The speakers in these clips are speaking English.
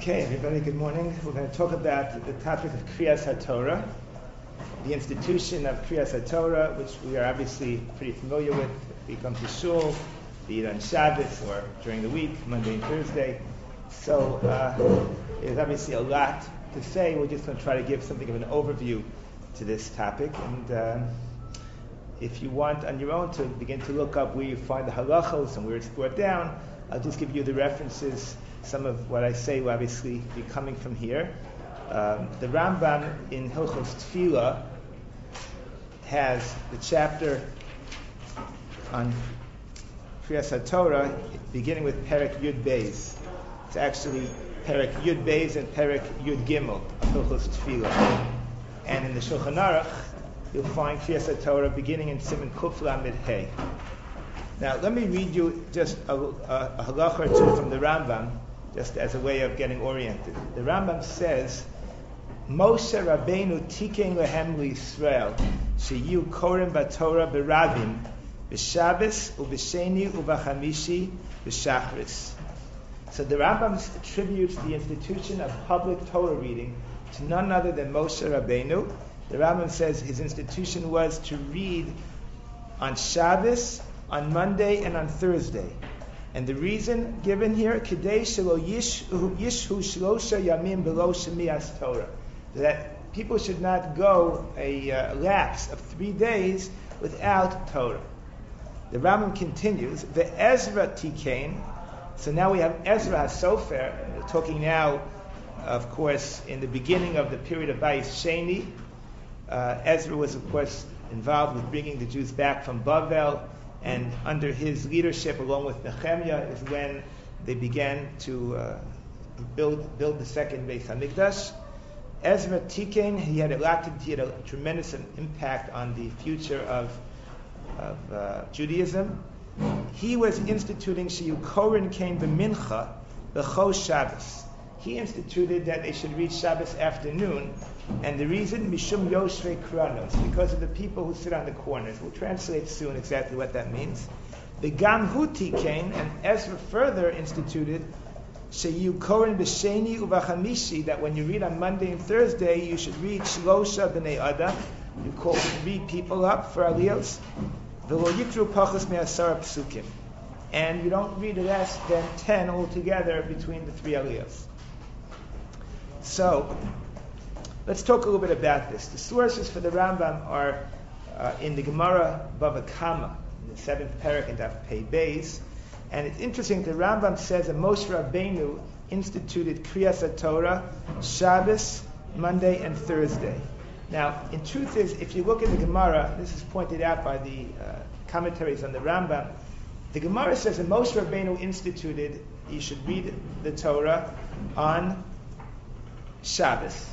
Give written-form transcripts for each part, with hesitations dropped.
Okay, everybody, good morning. We're going to talk about the topic of Kriyas HaTorah, the institution of Kriyas HaTorah, which we are obviously pretty familiar with. We come to shul, be it on Shabbos or during the week, Monday and Thursday. So there's obviously a lot to say. We're just going to try to give something of an overview to this topic. And if you want on your own to begin to look up where you find the halachos and where it's brought down, I'll just give you the references. Some of what I say will obviously be coming from here. The Rambam in Hilchos Tefillah has the chapter on Kriyas HaTorah beginning with Perek Yud Beis. It's actually Perek Yud Beis and Perek Yud Gimel of Hilchos Tefillah. And in the Shulchan Aruch, you'll find Kriyas HaTorah beginning in Siman Kuf Lamed Hey. Now, let me read you just a halacha or two from the Rambam, just as a way of getting oriented. The Rambam says, Moshe Rabbeinu tikein lehem liYisrael, sheyu korim b'Torah b'Rabim, b'Shabbos u'b'Sheni u'b'Chamishi b'Shachris. So the Rambam attributes the institution of public Torah reading to none other than Moshe Rabbeinu. The Rambam says his institution was to read on Shabbos, on Monday, and on Thursday. And the reason given here, Kedei shelo yishu shlosha yamim below shemias Torah, that people should not go a lapse of 3 days without Torah. The Rambam continues, the Ezra tikein. So now we have Ezra HaSofer. We're talking now, of course, in the beginning of the period of Bayis Sheni. Ezra was, of course, involved with bringing the Jews back from Bavel. And under his leadership, along with Nehemiah, is when they began to build the second Beis Hamikdash. Ezra Tikein, he had a tremendous impact on the future of Judaism. He was instituting Sheyu Korin Kain B'Mincha B'Chol Shabbos. He instituted that they should read Shabbos afternoon, and the reason, Mishum Yoshvei Kranos, because of the people who sit on the corners. We'll translate soon exactly what that means. The Gam Huti came, and Ezra further instituted, Sheyu Korin B'Sheni U'B'Chamishi, that when you read on Monday and Thursday, you should read Shlosha B'nei Adam. You read people up for Aliyos. V'lo Yikru Pachos Me'asar Psukim. And you don't read less than 10 altogether between the 3 Aliyos. So, let's talk a little bit about this. The sources for the Rambam are in the Gemara Bava Kama, in the 7th Perek and Daf Pei Beis. And it's interesting, the Rambam says that Moshe Rabbeinu instituted Kriyas HaTorah, Shabbos, Monday, and Thursday. Now, in truth is, if you look at the Gemara, this is pointed out by the commentaries on the Rambam, the Gemara says that Moshe Rabbeinu instituted, you should read the Torah on Shabbos,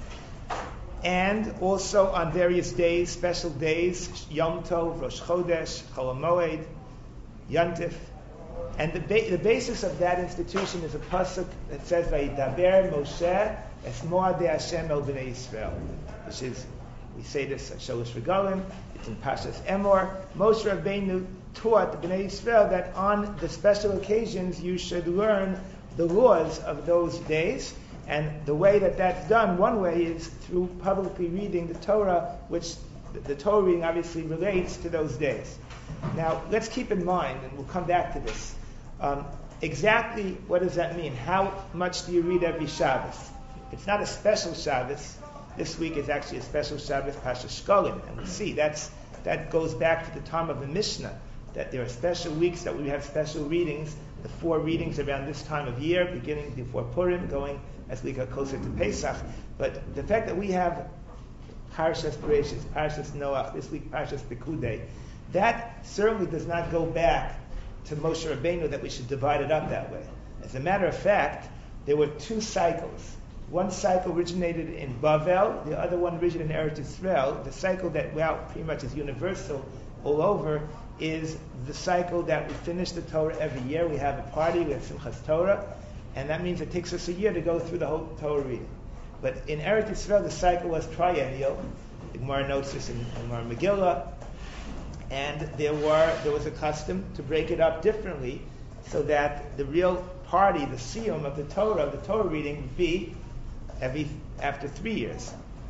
and also on various days, special days, Yom Tov, Rosh Chodesh, Chol HaMoed, Yontif. And the basis of that institution is a pasuk that says, Vayidaber Moshe es Moadei Hashem el Bnei Yisrael, which is, we say this at Shalosh Regalim, it's in Pashas Emor. Moshe Rabbeinu taught the Bnei Yisrael that on the special occasions you should learn the laws of those days. And the way that that's done, one way is through publicly reading the Torah, which the Torah reading obviously relates to those days. Now, let's keep in mind, and we'll come back to this, exactly what does that mean? How much do you read every Shabbos? It's not a special Shabbos. This week is actually a special Shabbos, Pasha Shkolim. And we see that goes back to the time of the Mishnah, that there are special weeks that we have special readings, the 4 readings around this time of year, beginning before Purim, going as we get closer to Pesach. But the fact that we have Parshas Bereshis, Parshas Noach, this week Parshas Pekudei, that certainly does not go back to Moshe Rabbeinu that we should divide it up that way. As a matter of fact, there were 2 cycles. One cycle originated in Bavel, the other one originated in Eretz Yisrael. The cycle that, pretty much is universal all over, is the cycle that we finish the Torah every year. We have a party, we have Simchas Torah, and that means it takes us a year to go through the whole Torah reading. But in Eretz Yisrael, the cycle was triennial. The Gemara notes this in Gemara Megillah. And there was a custom to break it up differently so that the real party, the siyum of the Torah reading would be after 3 years.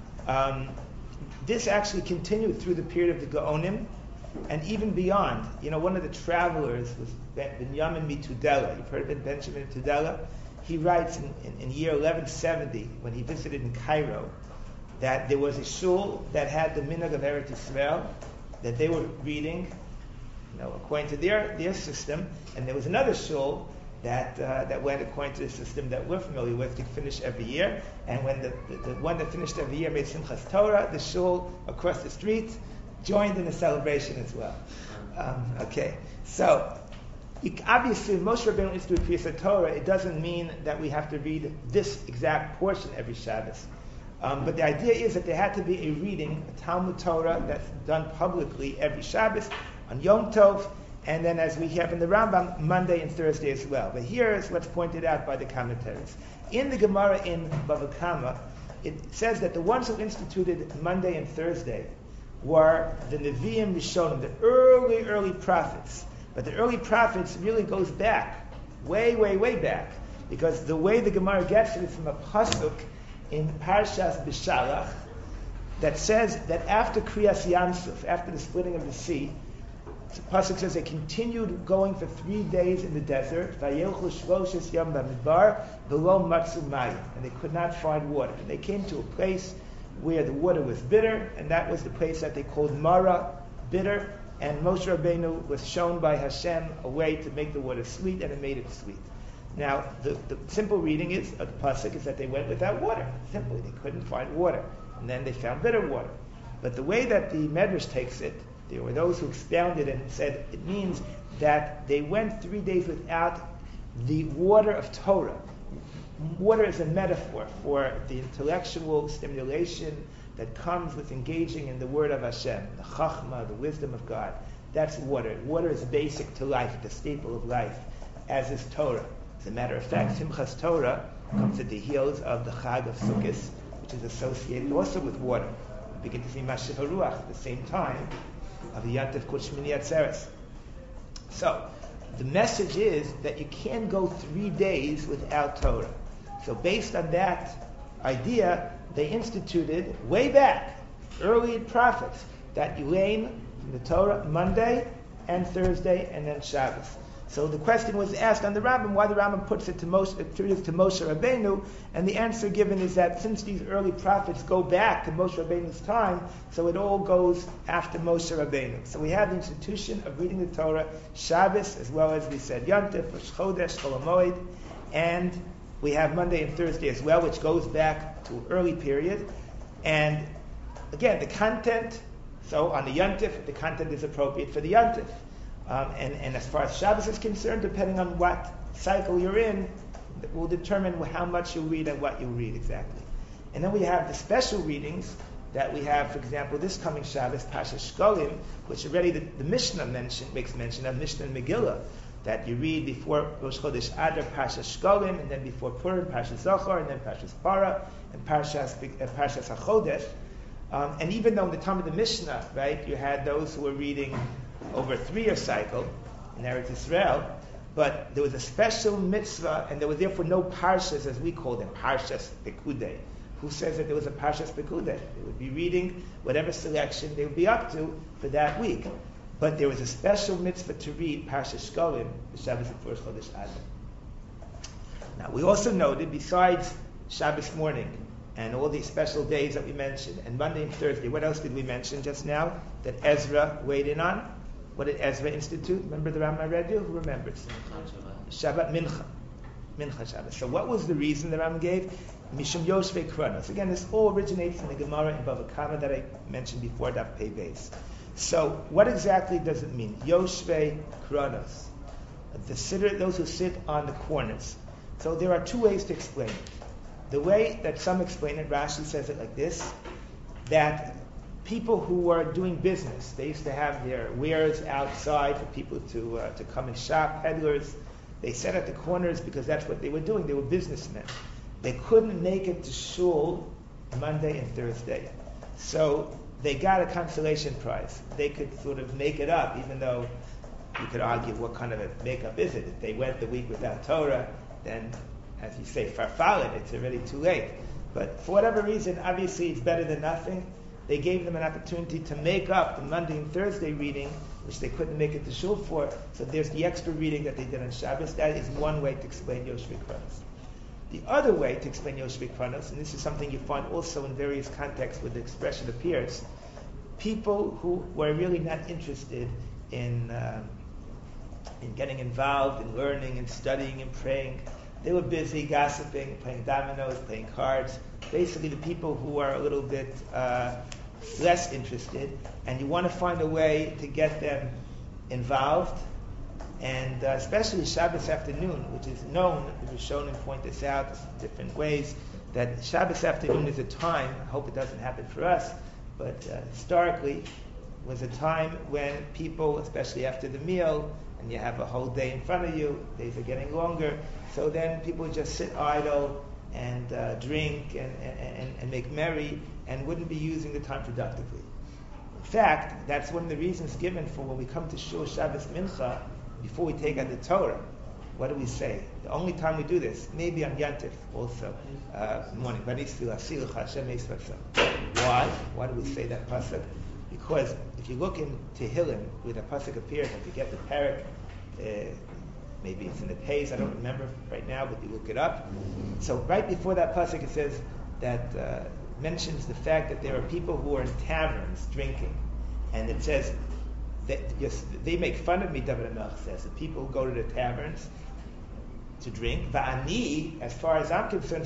This actually continued through the period of the Gaonim, and even beyond. One of the travelers was Benjamin Tudela. You've heard of Benjamin Tudela? He writes in year 1170, when he visited in Cairo, that there was a shul that had the minhag of Eretz Yisrael, that they were reading, according to their system, and there was another shul that went according to the system that we're familiar with, to finish every year. And when the one that finished every year made Simchas Torah, the shul across the street joined in the celebration as well. Okay, so obviously, Moshe Rabbeinu instituted Kriyas Torah. It doesn't mean that we have to read this exact portion every Shabbos. But the idea is that there had to be a reading, a Talmud Torah, that's done publicly every Shabbos, on Yom Tov, and then as we have in the Rambam, Monday and Thursday as well. But here is what's pointed out by the commentaries. In the Gemara in Bava Kama, it says that the ones who instituted Monday and Thursday were the Nevi'im Rishonim, the early prophets. But the early prophets really goes back, way back, because the way the Gemara gets it is from a pasuk in Parshas B'Shalach that says that after Kriyas Yamsuf, after the splitting of the sea, the pasuk says they continued going for 3 days in the desert, Vayelchu Shloshes Yom B'Midbar, below Matzu Mayim, and they could not find water. And they came to a place where the water was bitter, and that was the place that they called Mara, bitter. And Moshe Rabbeinu was shown by Hashem a way to make the water sweet, and it made it sweet. Now, the simple reading of the pasuk is that they went without water. Simply, they couldn't find water, and then they found bitter water. But the way that the Medrash takes it, there were those who expounded and said it means that they went 3 days without the water of Torah. Water is a metaphor for the intellectual stimulation that comes with engaging in the word of Hashem, the Chachma, the wisdom of God. That's water. Water is basic to life, the staple of life, as is Torah. As a matter of fact, Simchas Torah comes at the heels of the Chag of Sukkot, which is associated also with water. We begin to see Mashiv HaRuach at the same time of the Yantif Kol Shmini Atzeres. So, the message is that you can't go 3 days without Torah. So based on that idea, they instituted way back, early prophets, that you learn from the Torah Monday and Thursday and then Shabbos. So the question was asked on the Rambam, why the Rambam puts it to Moshe Rabbeinu, and the answer given is that since these early prophets go back to Moshe Rabbeinu's time, so it all goes after Moshe Rabbeinu. So we have the institution of reading the Torah Shabbos, as well as we said Yantif, Rosh Chodesh, Chol HaMoed, and we have Monday and Thursday as well, which goes back to an early period. And again, the content, so on the Yantif, the content is appropriate for the Yantif. And as far as Shabbos is concerned, depending on what cycle you're in, it will determine how much you read and what you read exactly. And then we have the special readings that we have, for example, this coming Shabbos, Parshas Shkolim, which already the Mishnah makes mention of, Mishnah and Megillah, that you read before Rosh Chodesh Adar, Parshas Shkolim, and then before Purim, Parshas Zohar, and then Parshas Para, and Parshas HaChodesh. And even though in the time of the Mishnah, right, you had those who were reading over a 3-year cycle in Eretz Yisrael, but there was a special mitzvah, and there was therefore no parshas, as we call them, Parshas Pekudei. Who says that there was a Parshas Pekudei? They would be reading whatever selection they would be up to for that week. But there was a special mitzvah to read Parshas Shkolim, the Shabbos of Rosh Chodesh Adar. Now, we also noted, besides Shabbos morning and all these special days that we mentioned, and Monday and Thursday, what else did we mention just now that Ezra weighed in on? What did Ezra institute? Remember the Rambam I read you? Who remembers? Shabbat Mincha. Mincha Shabbat. So what was the reason the Rambam gave? Mishum Yoshvei Kronos. Again, this all originates in the Gemara in Bava Kama that I mentioned before, Daf Pei Beis. So what exactly does it mean? Yoshvei Kronos. Those who sit on the corners. So there are two ways to explain it. The way that some explain it, Rashi says it like this, that people who were doing business, they used to have their wares outside for people to come and shop, peddlers. They sat at the corners because that's what they were doing. They were businessmen. They couldn't make it to shul Monday and Thursday. So they got a consolation prize. They could sort of make it up, even though you could argue what kind of a makeup is it. If they went the week without Torah, then, as you say, farfalet, it's already too late. But for whatever reason, obviously it's better than nothing. They gave them an opportunity to make up the Monday and Thursday reading, which they couldn't make it to shul for. So there's the extra reading that they did on Shabbos. That is one way to explain Yoshvei Kronos. The other way to explain Yoshvei Kronos, and this is something you find also in various contexts where the expression appears, people who were really not interested in getting involved in learning and studying and praying. They were busy gossiping, playing dominoes, playing cards. Basically, the people who are a little bit less interested, and you want to find a way to get them involved, and especially Shabbos afternoon, which is known, it was shown and pointed out in different ways, that Shabbos afternoon is a time, I hope it doesn't happen for us, but historically was a time when people, especially after the meal, and you have a whole day in front of you, days are getting longer, so then people just sit idle and drink and make merry and wouldn't be using the time productively. In fact, that's one of the reasons given for when we come to Shul Shabbos Mincha, before we take out the Torah, what do we say? The only time we do this, maybe on Yantif also, morning. Why? Why do we say that pasuk? Because if you look in Tehillim, where the pasuk appears, and you get the parak, maybe it's in the page, I don't remember right now, but you look it up. So right before that pasuk, it says that mentions the fact that there are people who are in taverns drinking, and it says that they make fun of me. David HaMelech says the people who go to the taverns to drink. Va'ani, as far as I'm concerned,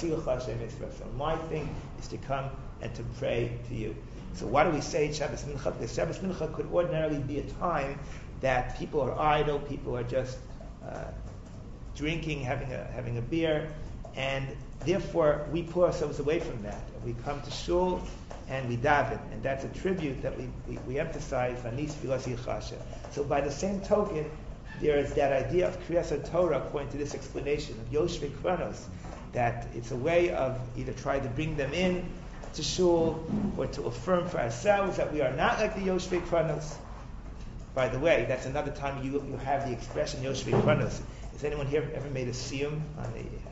so my thing is to come and to pray to you. So why do we say Shabbos Mincha? Because Shabbos Mincha could ordinarily be a time that people are idle, people are just drinking, having a beer, and therefore we pull ourselves away from that. We come to shul and we daven, and that's a tribute that we emphasize. So by the same token, there is that idea of Kriyas Torah, according to this explanation of Yoshvei Kronos, that it's a way of either trying to bring them in to shul or to affirm for ourselves that we are not like the Yoshvei Kronos. By the way, that's another time you have the expression Yoshvei Kronos. Has anyone here ever made a siyum on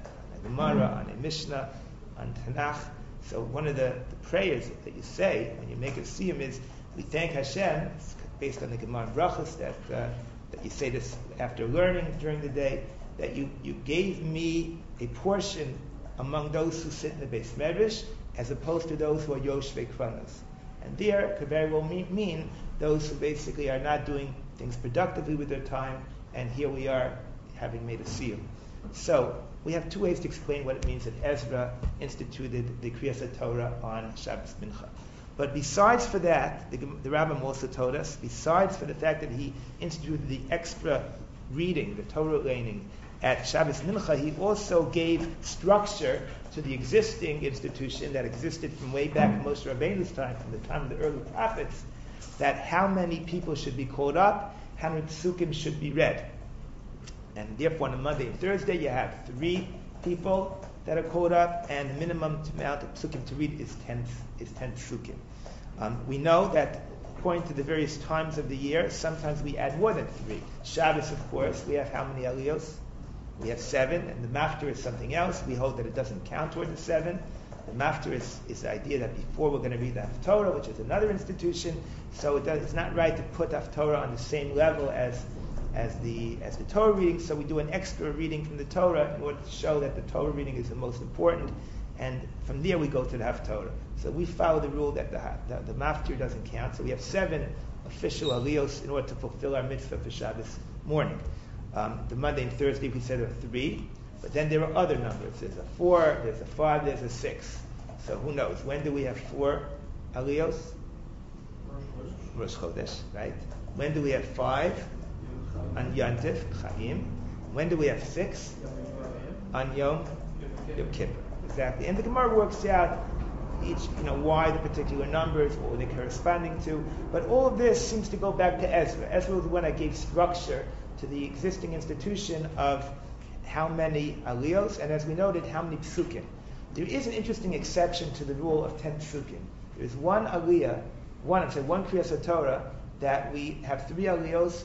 a Gemara, on a Mishnah, on Tanakh? So one of the prayers that you say when you make a siyum is, we thank Hashem, it's based on the Gemara Brachos, that you say this after learning during the day, that you gave me a portion among those who sit in the Beis Medrash, as opposed to those who are Yoshvei Kronos. And there could very well mean those who basically are not doing things productively with their time, and here we are having made a siyum. So we have two ways to explain what it means that Ezra instituted the Kriyas Torah on Shabbos Mincha. But besides for that, the Rambam also told us, besides for the fact that he instituted the extra reading, the Torah learning at Shabbos Mincha, he also gave structure to the existing institution that existed from way back in Moshe Rabbeinu's time, from the time of the early prophets, that how many people should be called up, how many psukim should be read. And therefore on a Monday and Thursday you have 3 people that are called up, and the minimum amount of psukim to read is 10 psukim. We know that according to the various times of the year, sometimes we add more than 3. Shabbos, of course, we have how many aliyos? We have 7, and the mafter is something else. We hold that it doesn't count toward the 7. The mafter is the idea that before we're going to read the Haftorah, which is another institution, so it's not right to put Haftorah on the same level as the Torah reading, so we do an extra reading from the Torah in order to show that the Torah reading is the most important, and from there we go to the Haftorah. So we follow the rule that the maftir doesn't count, so we have 7 official aliyos in order to fulfill our mitzvah for Shabbos morning. The Monday and Thursday we said there are 3, but then there are other numbers. There's a 4, there's a 5, there's a 6. So who knows? When do we have 4 aliyos? Rosh Chodesh, right? When do we have 5? On Yantif, Chaim. When do we have 6? On Yom Kippur. Exactly. And the Gemara works out each, why the particular numbers, what were they corresponding to. But all of this seems to go back to Ezra. Ezra was the one that gave structure to the existing institution of how many aliyos, and as we noted, how many psukim. There is an interesting exception to the rule of 10 psukim. There is one aliyah, one Kriyas Torah, that we have 3 aliyos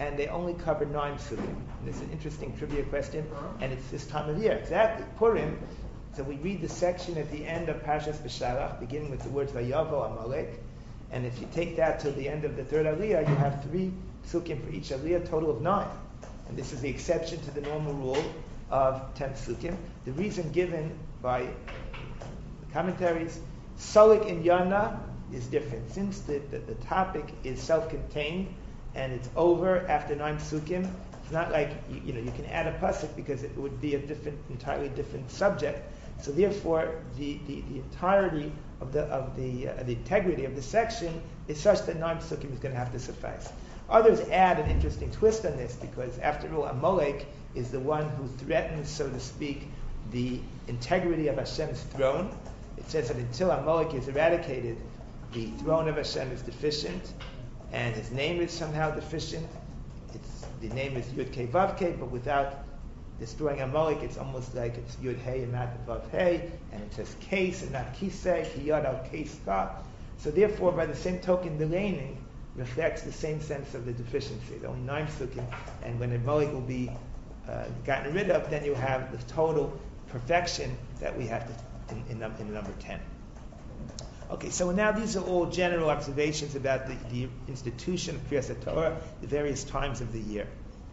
and they only cover 9 psukim. And this is an interesting trivia question, and it's this time of year, exactly, Purim. So we read the section at the end of Parshas Beshalach, beginning with the words Vayavo Amalek, and if you take that to the end of the third Aliyah, you have 3 psukim for each Aliyah, total of 9. And this is the exception to the normal rule of 10 psukim. The reason given by commentaries, Solik in Yana is different. Since the topic is self-contained and it's over after 9 psukim, it's not like you can add a pasuk because it would be a entirely different subject. So therefore, the entirety of the integrity of the section is such that 9 psukim is going to have to suffice. Others add an interesting twist on this because, after all, Amalek is the one who threatens, so to speak, the integrity of Hashem's throne. It says that until Amalek is eradicated, the throne of Hashem is deficient, and his name is somehow deficient. The name is Yud Kei Vav Kei, but without destroying Amalek, it's almost like it's Yud Hey and not Vav Hey, and it says Case and not Kisei, Ki Yad Al Case Ka. So therefore, by the same token, the laning reflects the same sense of the deficiency. There are only 9 psukim, and when Amalek will be gotten rid of, then you have the total perfection that we have in number 10. Okay, so now these are all general observations about the institution of Kriyas HaTorah, the various times of the year.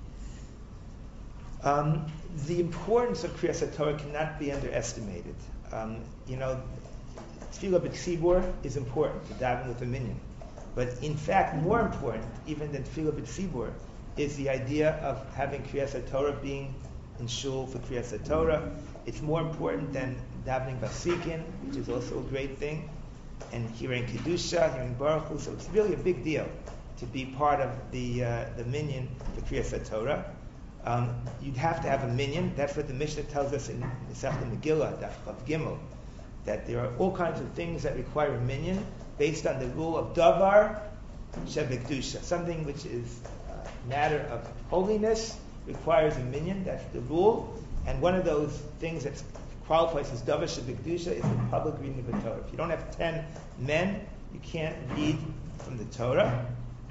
The importance of Kriyas HaTorah cannot be underestimated. Tefillah b'tzibur is important, to daven with a minyan. But in fact, more important, even than Tefillah b'tzibur, is the idea of having Kriyas HaTorah being in shul for Kriyas HaTorah. It's more important than davening Vasikin, which is also a great thing, and hearing Kedusha, hearing Baruch Hu. So it's really a big deal to be part of the minyan for Kriyas HaTorah. You'd have to have a minyan. That's what the Mishnah tells us in Masechta Megillah, Daf Chav Gimel, that there are all kinds of things that require a minyan based on the rule of Davar Shebekdusha. Something which is a matter of holiness requires a minyan. That's the rule. And one of those things that qualifies as Davar Shebekdusha is the public reading of the Torah. If you don't have 10 men, you can't read from the Torah.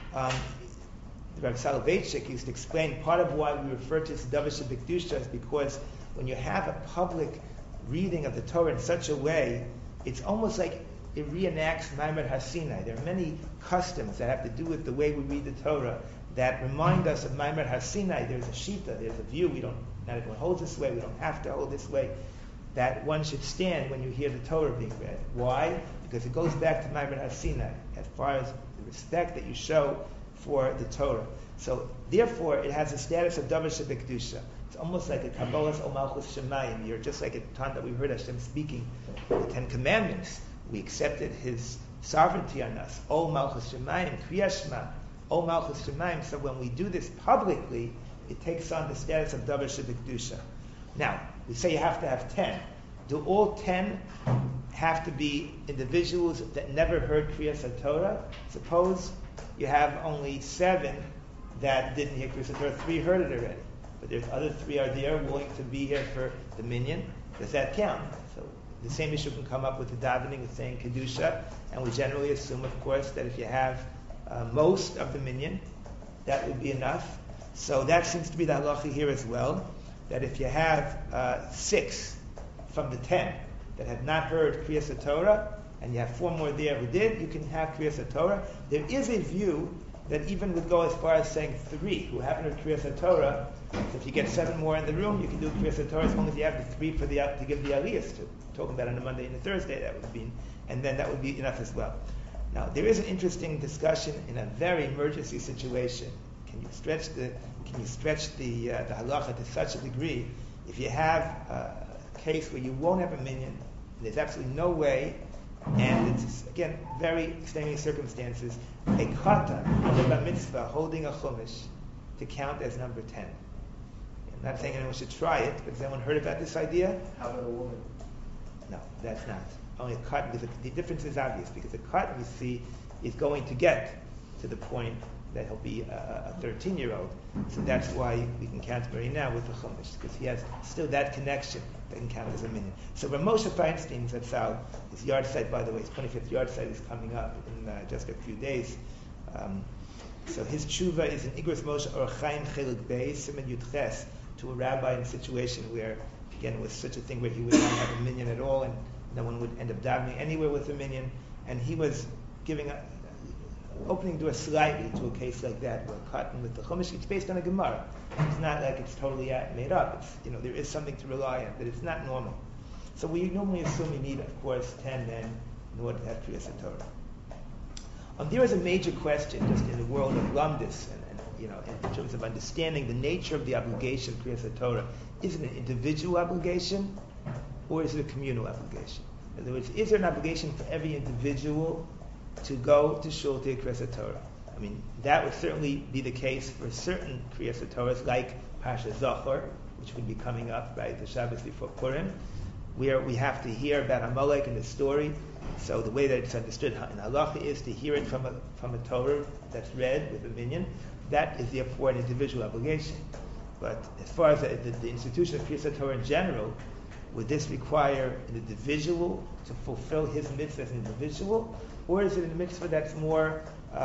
Rabbi Soloveitchik used to explain part of why we refer to this Davar Shebekdusha is because when you have a public reading of the Torah in such a way, it's almost like it reenacts Maimer HaSinai. There are many customs that have to do with the way we read the Torah that remind us of Maimer HaSinai. There's a shita, there's a view. Not everyone holds this way. We don't have to hold this way. That one should stand when you hear the Torah being read. Why? Because it goes back to Maimer HaSinai as far as the respect that you show for the Torah. So therefore, it has the status of Davar Shebekdusha. It's almost like a Kabbalah's O Malchus Shemayim. You're just like at the time that we heard Hashem speaking the 10 Commandments. We accepted His sovereignty on us. O Malchus Shemayim, Kriyashma, O Malchus Shemayim. So when we do this publicly, it takes on the status of Davar Shebekdusha. Now, we say you have to have 10. Do all 10 have to be individuals that never heard Kriyas HaTorah? Suppose you have only 7 that didn't hear Kriyas HaTorah, 3 heard it already. But there's other 3 are there willing to be here for the minyan. Does that count? So the same issue can come up with the davening, with saying Kedusha, and we generally assume, of course, that if you have most of the minyan, that would be enough. So that seems to be the halacha here as well, that if you have 6 from the 10 that have not heard Kriyas HaTorah, and you have 4 more there who did, you can have Kriyas HaTorah. There is a view that even would go as far as saying 3 who haven't heard Kriyas HaTorah. So if you get 7 more in the room, you can do Kriyas HaTorah as long as you have the 3 to give the aliyahs to. Talking about on a Monday and a Thursday, that would be, and then that would be enough as well. Now, there is an interesting discussion in a very emergency situation. Can you stretch the halacha to such a degree? If you have a case where you won't have a minyan, there's absolutely no way, and it's again very extenuating circumstances, a katan, a mitzvah, holding a chumash to count as number 10. I'm not saying anyone should try it, but has anyone heard about this idea? How about a woman? No, that's not. Only a katan, because the difference is obvious, because a katan, you see, is going to get to the point that he'll be a 13-year-old. So that's why we can count very now with the chumash, because he has still that connection that can count as a minyan. So Rav Moshe Feinstein, Zatzal, his yard site, by the way, his 25th yard site is coming up in just a few days. So his tshuva is in Igros Moshe Orach Chaim Chelik Beis Siman Yudches to a rabbi in a situation where, again, it was such a thing where he would not have a minyan at all, and no one would end up davening anywhere with a minyan, and he was giving opening door slightly to a case like that, where cotton with the chumash, it's based on a Gemara. It's not like it's totally made up. It's, there is something to rely on, but it's not normal. So we normally assume you need, of course, 10 men in order to have Kriyas HaTorah. There is a major question just in the world of Lamdis, and in terms of understanding the nature of the obligation of Kriyas HaTorah. Is it an individual obligation, or is it a communal obligation? In other words, is there an obligation for every individual to go to shul to Kriyas HaTorah? I mean, that would certainly be the case for certain Kriyas HaTorahs, like Parsha Zachor, which would be coming up, right, the Shabbos before Purim, where we have to hear about Amalek and the story. So the way that it's understood in Halacha is to hear it from a Torah that's read with a minyan. That is therefore an individual obligation. But as far as the institution of Kriyas HaTorah in general, would this require an individual to fulfill his mitzvah as an individual, or is it a mitzvah that's more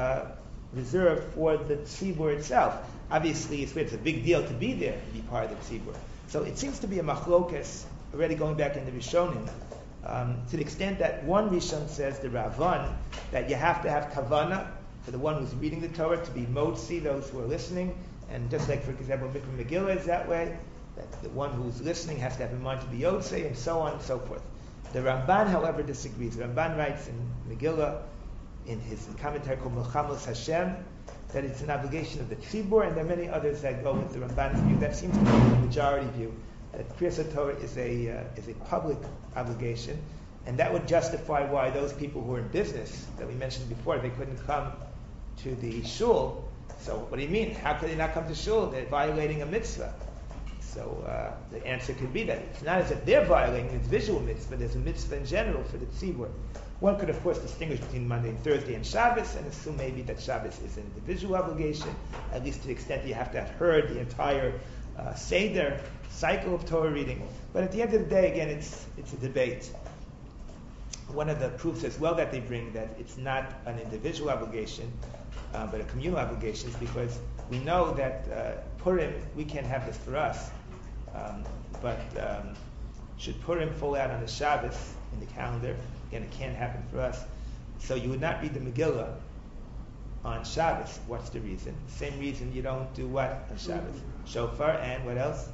reserved for the tzibur itself? Obviously, it's a big deal to be there, to be part of the tzibur. So it seems to be a machlokas, already going back in the Rishonim, to the extent that one Rishon says, the Ravan, that you have to have kavana for the one who's reading the Torah to be motzi, those who are listening, and just like, for example, Mikra Megillah is that way, that the one who's listening has to have in mind to be Yotzei, and so on and so forth. The Ramban, however, disagrees. The Ramban writes in Megillah, in his commentary called Melchamos Hashem, that it's an obligation of the tzibur, and there are many others that go with the Ramban's view. That seems to be the majority view, that Kriyas HaTorah is a public obligation, and that would justify why those people who are in business, that we mentioned before, they couldn't come to the shul. So what do you mean? How could they not come to shul? They're violating a mitzvah. So the answer could be that it's not as if they're violating its visual mitzvah, there's a mitzvah in general for the tzibur. One could, of course, distinguish between Monday and Thursday and Shabbos, and assume maybe that Shabbos is an individual obligation, at least to the extent that you have to have heard the entire Seder cycle of Torah reading. But at the end of the day, again, it's a debate. One of the proofs as well that they bring that it's not an individual obligation, but a communal obligation, is because we know that Purim, we can't have this for us, but should Purim fall out on a Shabbos in the calendar, again, it can't happen for us. So you would not read the Megillah on Shabbos. What's the reason? Same reason you don't do what on Shabbos? Shofar, and what else?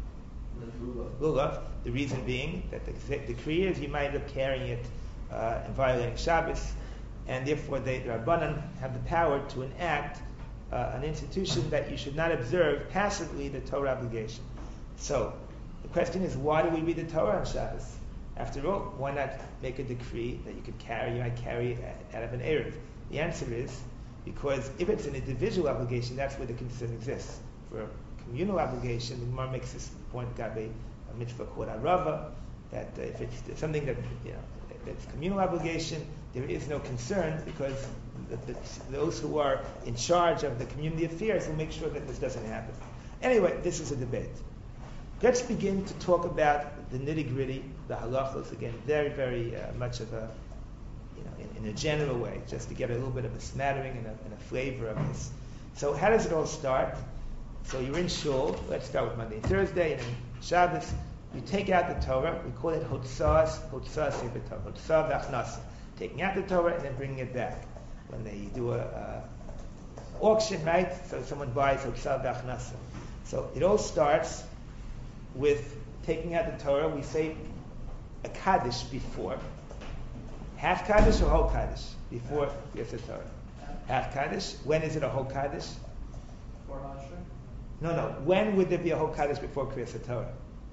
Lulav. The reason being that the decree is you might end up carrying it and violating Shabbos, and therefore the Rabbanan have the power to enact an institution that you should not observe passively the Torah obligation. So the question is, why do we read the Torah on Shabbos? After all, why not make a decree that you might carry it out of an Erev? The answer is because if it's an individual obligation, that's where the concern exists. For a communal obligation, the Gemara makes this point, Gabe, a mitzvah called Arava, that if it's something that that's communal obligation, there is no concern because those who are in charge of the community affairs will make sure that this doesn't happen. Anyway, this is a debate. Let's begin to talk about the nitty-gritty, the halachos, again, very, very much of a, in a general way, just to get a little bit of a smattering and a flavor of this. So how does it all start? So you're in shul, let's start with Monday and Thursday, and then Shabbos, you take out the Torah, we call it hotzah sefer Torah, hotzah v'achnasa, taking out the Torah and then bringing it back. When they do a auction, right, so someone buys hotzah v'achnasa. So it all starts with taking out the Torah. We say a Kaddish before. Half Kaddish or whole Kaddish? Before yes, the Torah. Half Kaddish. When is it a whole Kaddish? Before Hashra? No. When would there be a whole Kaddish before Kriyas Torah?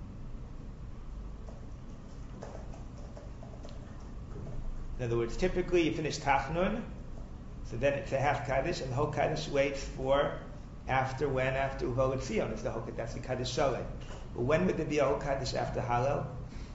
In other words, typically you finish Tachnun, so then it's a half Kaddish, and the whole Kaddish waits for after Uvo Tzion. It's the whole that's the Kaddish Shalem. But when would there be a whole Kaddish after Hallel?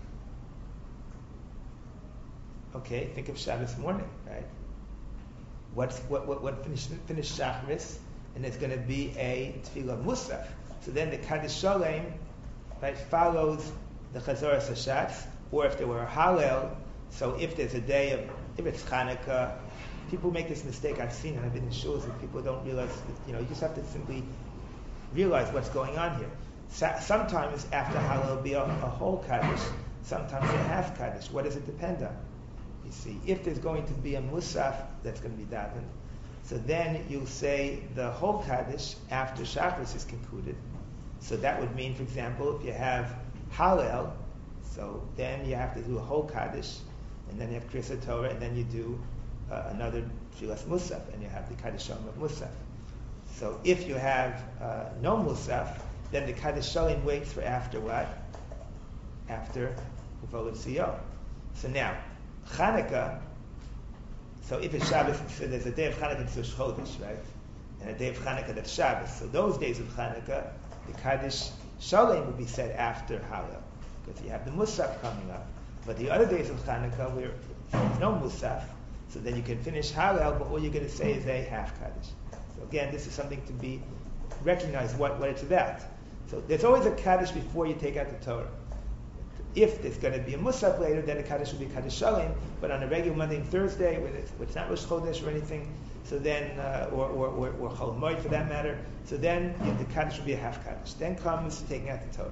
Okay, think of Shabbos morning, right? What finish Shachris, and there's going to be a Tefillah Musaf. So then the Kaddish Shalem, right, follows the Chazoras Hashatz, or if there were a Hallel, so if there's a day of, if it's Chanukah, people make this mistake. I've seen it. I've been in shuls that people don't realize. You just have to simply realize what's going on here. Sometimes after Hallel will be a whole Kaddish. Sometimes a half Kaddish. What does it depend on? You see, if there's going to be a Musaf that's going to be davened, so then you'll say the whole Kaddish after Shacharis is concluded. So that would mean, for example, if you have Hallel, so then you have to do a whole Kaddish, and then you have Kriyas Torah, and then you do another Tfilas Musaf, and you have the Kaddish Shalom of Musaf. So if you have no Musaf, then the Kaddish Shalom waits for after what? After Uvol Tzion. So now, Chanukah, so if it's Shabbos, so there's a day of Chanukah that's Rosh Chodesh, right? And a day of Chanukah that's Shabbos. So those days of Chanukah, the Kaddish Shalom will be said after Hallel, because you have the Musaf coming up. But the other days of Chanukah, where there's no Musaf, so then you can finish Hallel, but all you're going to say is a half Kaddish. So again, this is something to be recognized what it's about. So there's always a Kaddish before you take out the Torah. If there's going to be a Musaf later, then the Kaddish will be Kaddish Shalom. But on a regular Monday and Thursday, when it's not Rosh Chodesh or anything, so then, or Chol Moed for that matter, so then the Kaddish will be a half Kaddish. Then comes taking out the Torah.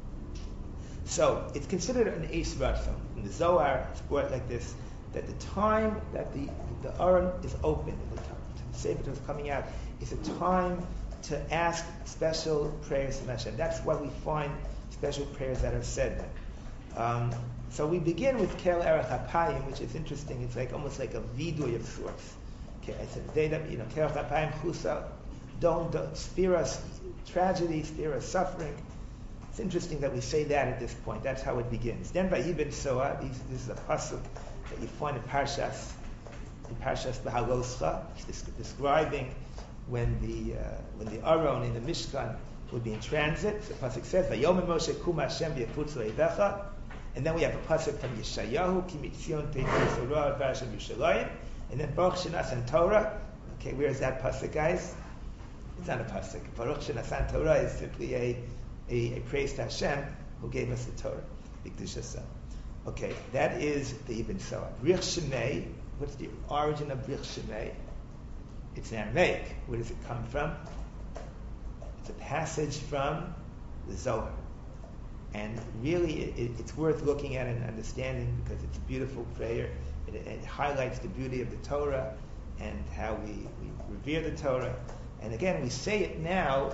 So it's considered an Eis Ratzon. In the Zohar, it's brought like this, that the time that the Aron is open, the time the Sefer Torah is coming out, is a time to ask special prayers to Hashem. That's why we find special prayers that are said then. So we begin with Kel Erech HaPayim, which is interesting. It's like almost like a vidui of sorts. Okay, it's a day that, Kel Erech HaPayim Chusa, don't spare us tragedy, spare us suffering. It's interesting that we say that at this point. That's how it begins. Then by Ibn Soa, this is a pasuk that you find in Parshas B'Haloscha. It's describing when the Aron in the Mishkan would be in transit. The pasuk says, "Vayomer Moshe Kum Hashem v'yafutz leivecha." And then we have a pasuk from Yeshayahu, Ki mitzion teitei Torah v'Hashem Yerushalayim. And then Baruch Shenasan Torah. Okay, where is that pasuk, guys? It's not a pasuk. Baruch Shenasan Torah is simply a praise to Hashem who gave us the Torah. B'Kedusha. Okay, that is the Ibn Soa. Rich Shemei. What's the origin of Rich Shemei? It's an Aramaic. Where does it come from? It's a passage from the Zohar. And really, it's worth looking at and understanding because it's a beautiful prayer. It highlights the beauty of the Torah and how we revere the Torah. And again, we say it now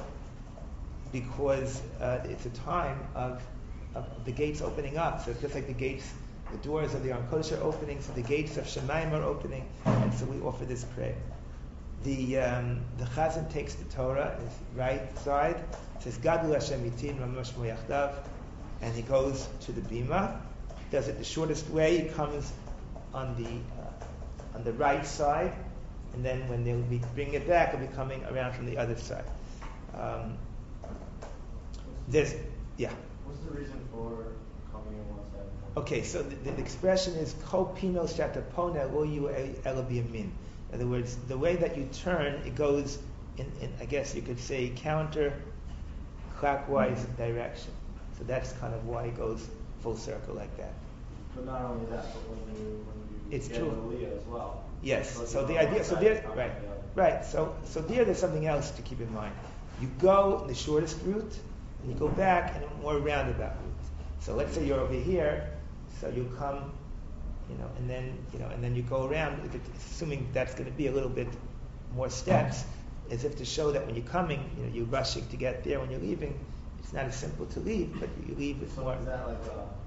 because it's a time of the gates opening up. So it's just like the doors of the Aron Kodesh are opening, so the gates of Shemayim are opening, and so we offer this prayer. The Chazan takes the Torah, his right side, says Gadol Hashem Itin Ramosh Mo Yachdav, and he goes to the bima, does it the shortest way. He comes on the right side, and then when they'll be bringing it back, it'll be coming around from the other side. What's the reason for coming in one side? Okay, so the expression is Kol Pinos Shatapona Lo Yu Ela B'Yamin. In other words, the way that you turn, it goes in I guess you could say counter-clockwise direction. So that's kind of why it goes full circle like that. But not only that, but when you it's get true. Aliyah as well. Yes. So the idea. So there, right. So there's something else to keep in mind. You go the shortest route, and you go back in a more roundabout route. So let's say you're over here, so you come, and then you go around, assuming that's going to be a little bit more steps, as if to show that when you're coming, you're rushing to get there. When you're leaving, it's not as simple to leave, but you leave with more. Is that like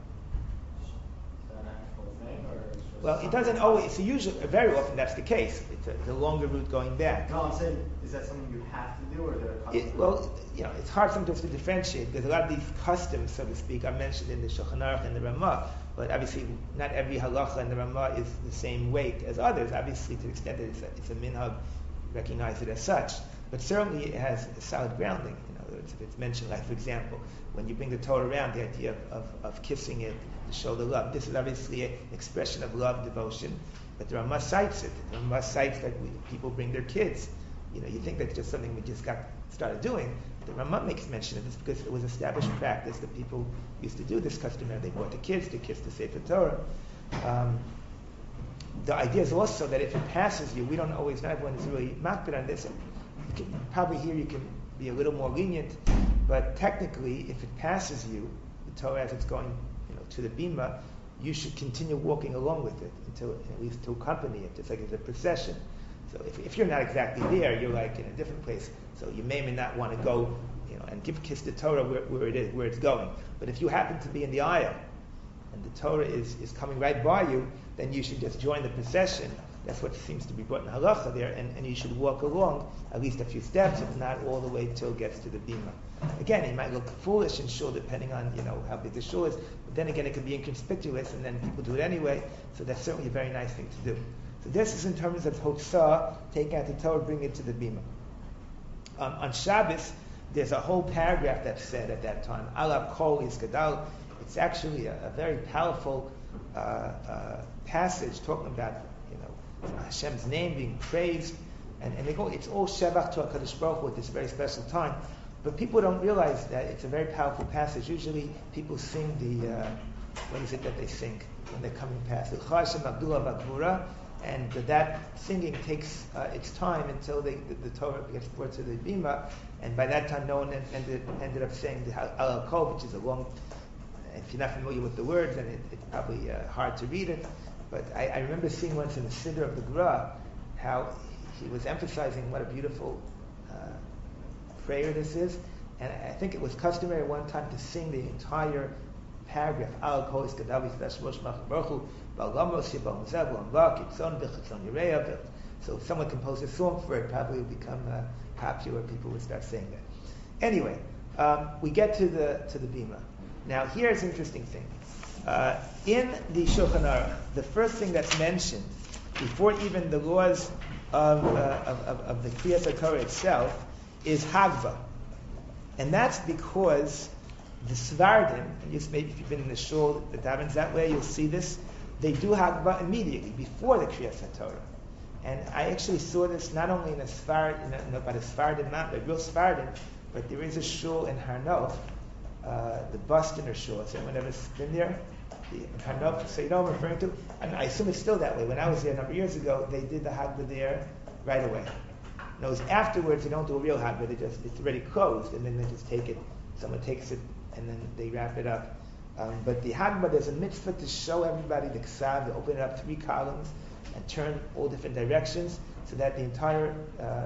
an actual thing, or it's just Well, it doesn't always. So usually, very often, that's the case. It's a longer route going back. No, I'm saying, is that something you have to do, or is there a custom? Well, it's hard sometimes to differentiate because a lot of these customs, so to speak, are mentioned in the Shulchan Aruch and the Ramah. But obviously, not every halacha in the Ramah is the same weight as others. Obviously, to the extent that it's a minhag, recognize it as such. But certainly, it has a solid grounding. In other words, if it's mentioned, like for example, when you bring the Torah around, the idea of kissing it to show the love. This is obviously an expression of love, devotion. But the Ramah cites it. The Ramah cites that people bring their kids. You think that's just something we just got started doing. The Ramah makes mention of this because it was established practice that people used to do this customary. They brought the kids to kiss the Sefer Torah. the idea is also that if it passes you, we don't always know, everyone is really makbid on this. Probably here you can be a little more lenient, but technically, if it passes you, the Torah as it's going, to the bima, you should continue walking along with it until, at least to accompany it, just like it's a procession. So if you're not exactly there, you're like in a different place. So you may or may not want to go, and give kiss the Torah where it is, where it's going. But if you happen to be in the aisle and the Torah is coming right by you, then you should just join the procession. That's what seems to be brought in halacha there, and you should walk along at least a few steps, if not all the way till it gets to the bima. Again, it might look foolish in shul depending on how big the shul is, but then again it can be inconspicuous, and then people do it anyway. So that's certainly a very nice thing to do. So this is in terms of hotzah, taking out the Torah, bringing it to the bima. On Shabbos, there's a whole paragraph that's said at that time. Alav kol is gadal. It's actually a very powerful passage talking about Hashem's name being praised, and they go. It's all shevach to HaKadosh Baruch Hu at this very special time. But people don't realize that it's a very powerful passage. Usually, people sing the what is it that they sing when they're coming past the Chashem Abdullah Bakbura, and that singing takes its time until the Torah gets brought to the bima, and by that time, no one ended up saying the Al Kol, which is a long. If you're not familiar with the words, then it's probably hard to read it. But I remember seeing once in the Siddur of the Gra how he was emphasizing what a beautiful prayer this is. And I think it was customary one time to sing the entire paragraph. Al kol is kadavis v'ashmosh machbaruchu ba'lamos yibam zev l'amvak yitzon v'chitzon yireya. So if someone composed a song for it, probably would become popular. People would start saying that. Anyway, we get to the bima. Now here's an interesting thing. In the Shulchan Aruch, the first thing that's mentioned before even the laws of the Kriyas HaTorah itself is Hagva, and that's because the Svardim, and maybe if you've been in the shul that happens that way, you'll see this. They do Hagva immediately before the Kriyas HaTorah, and I actually saw this not only in a Sfard, by the Svardim, not the real Svardim, but there is a shul in Harnof, the Bostoner shul. Has anyone ever been there? Harnof, so you know what I'm referring to? And I assume it's still that way. When I was there a number of years ago, they did the Hagba there right away. Knows afterwards they don't do a real Hagba, it's already closed, and then they just take it, someone takes it, and then they wrap it up. But the Hagba, there's a mitzvah to show everybody the Ksav, to open it up 3 columns, and turn all different directions, so that the entire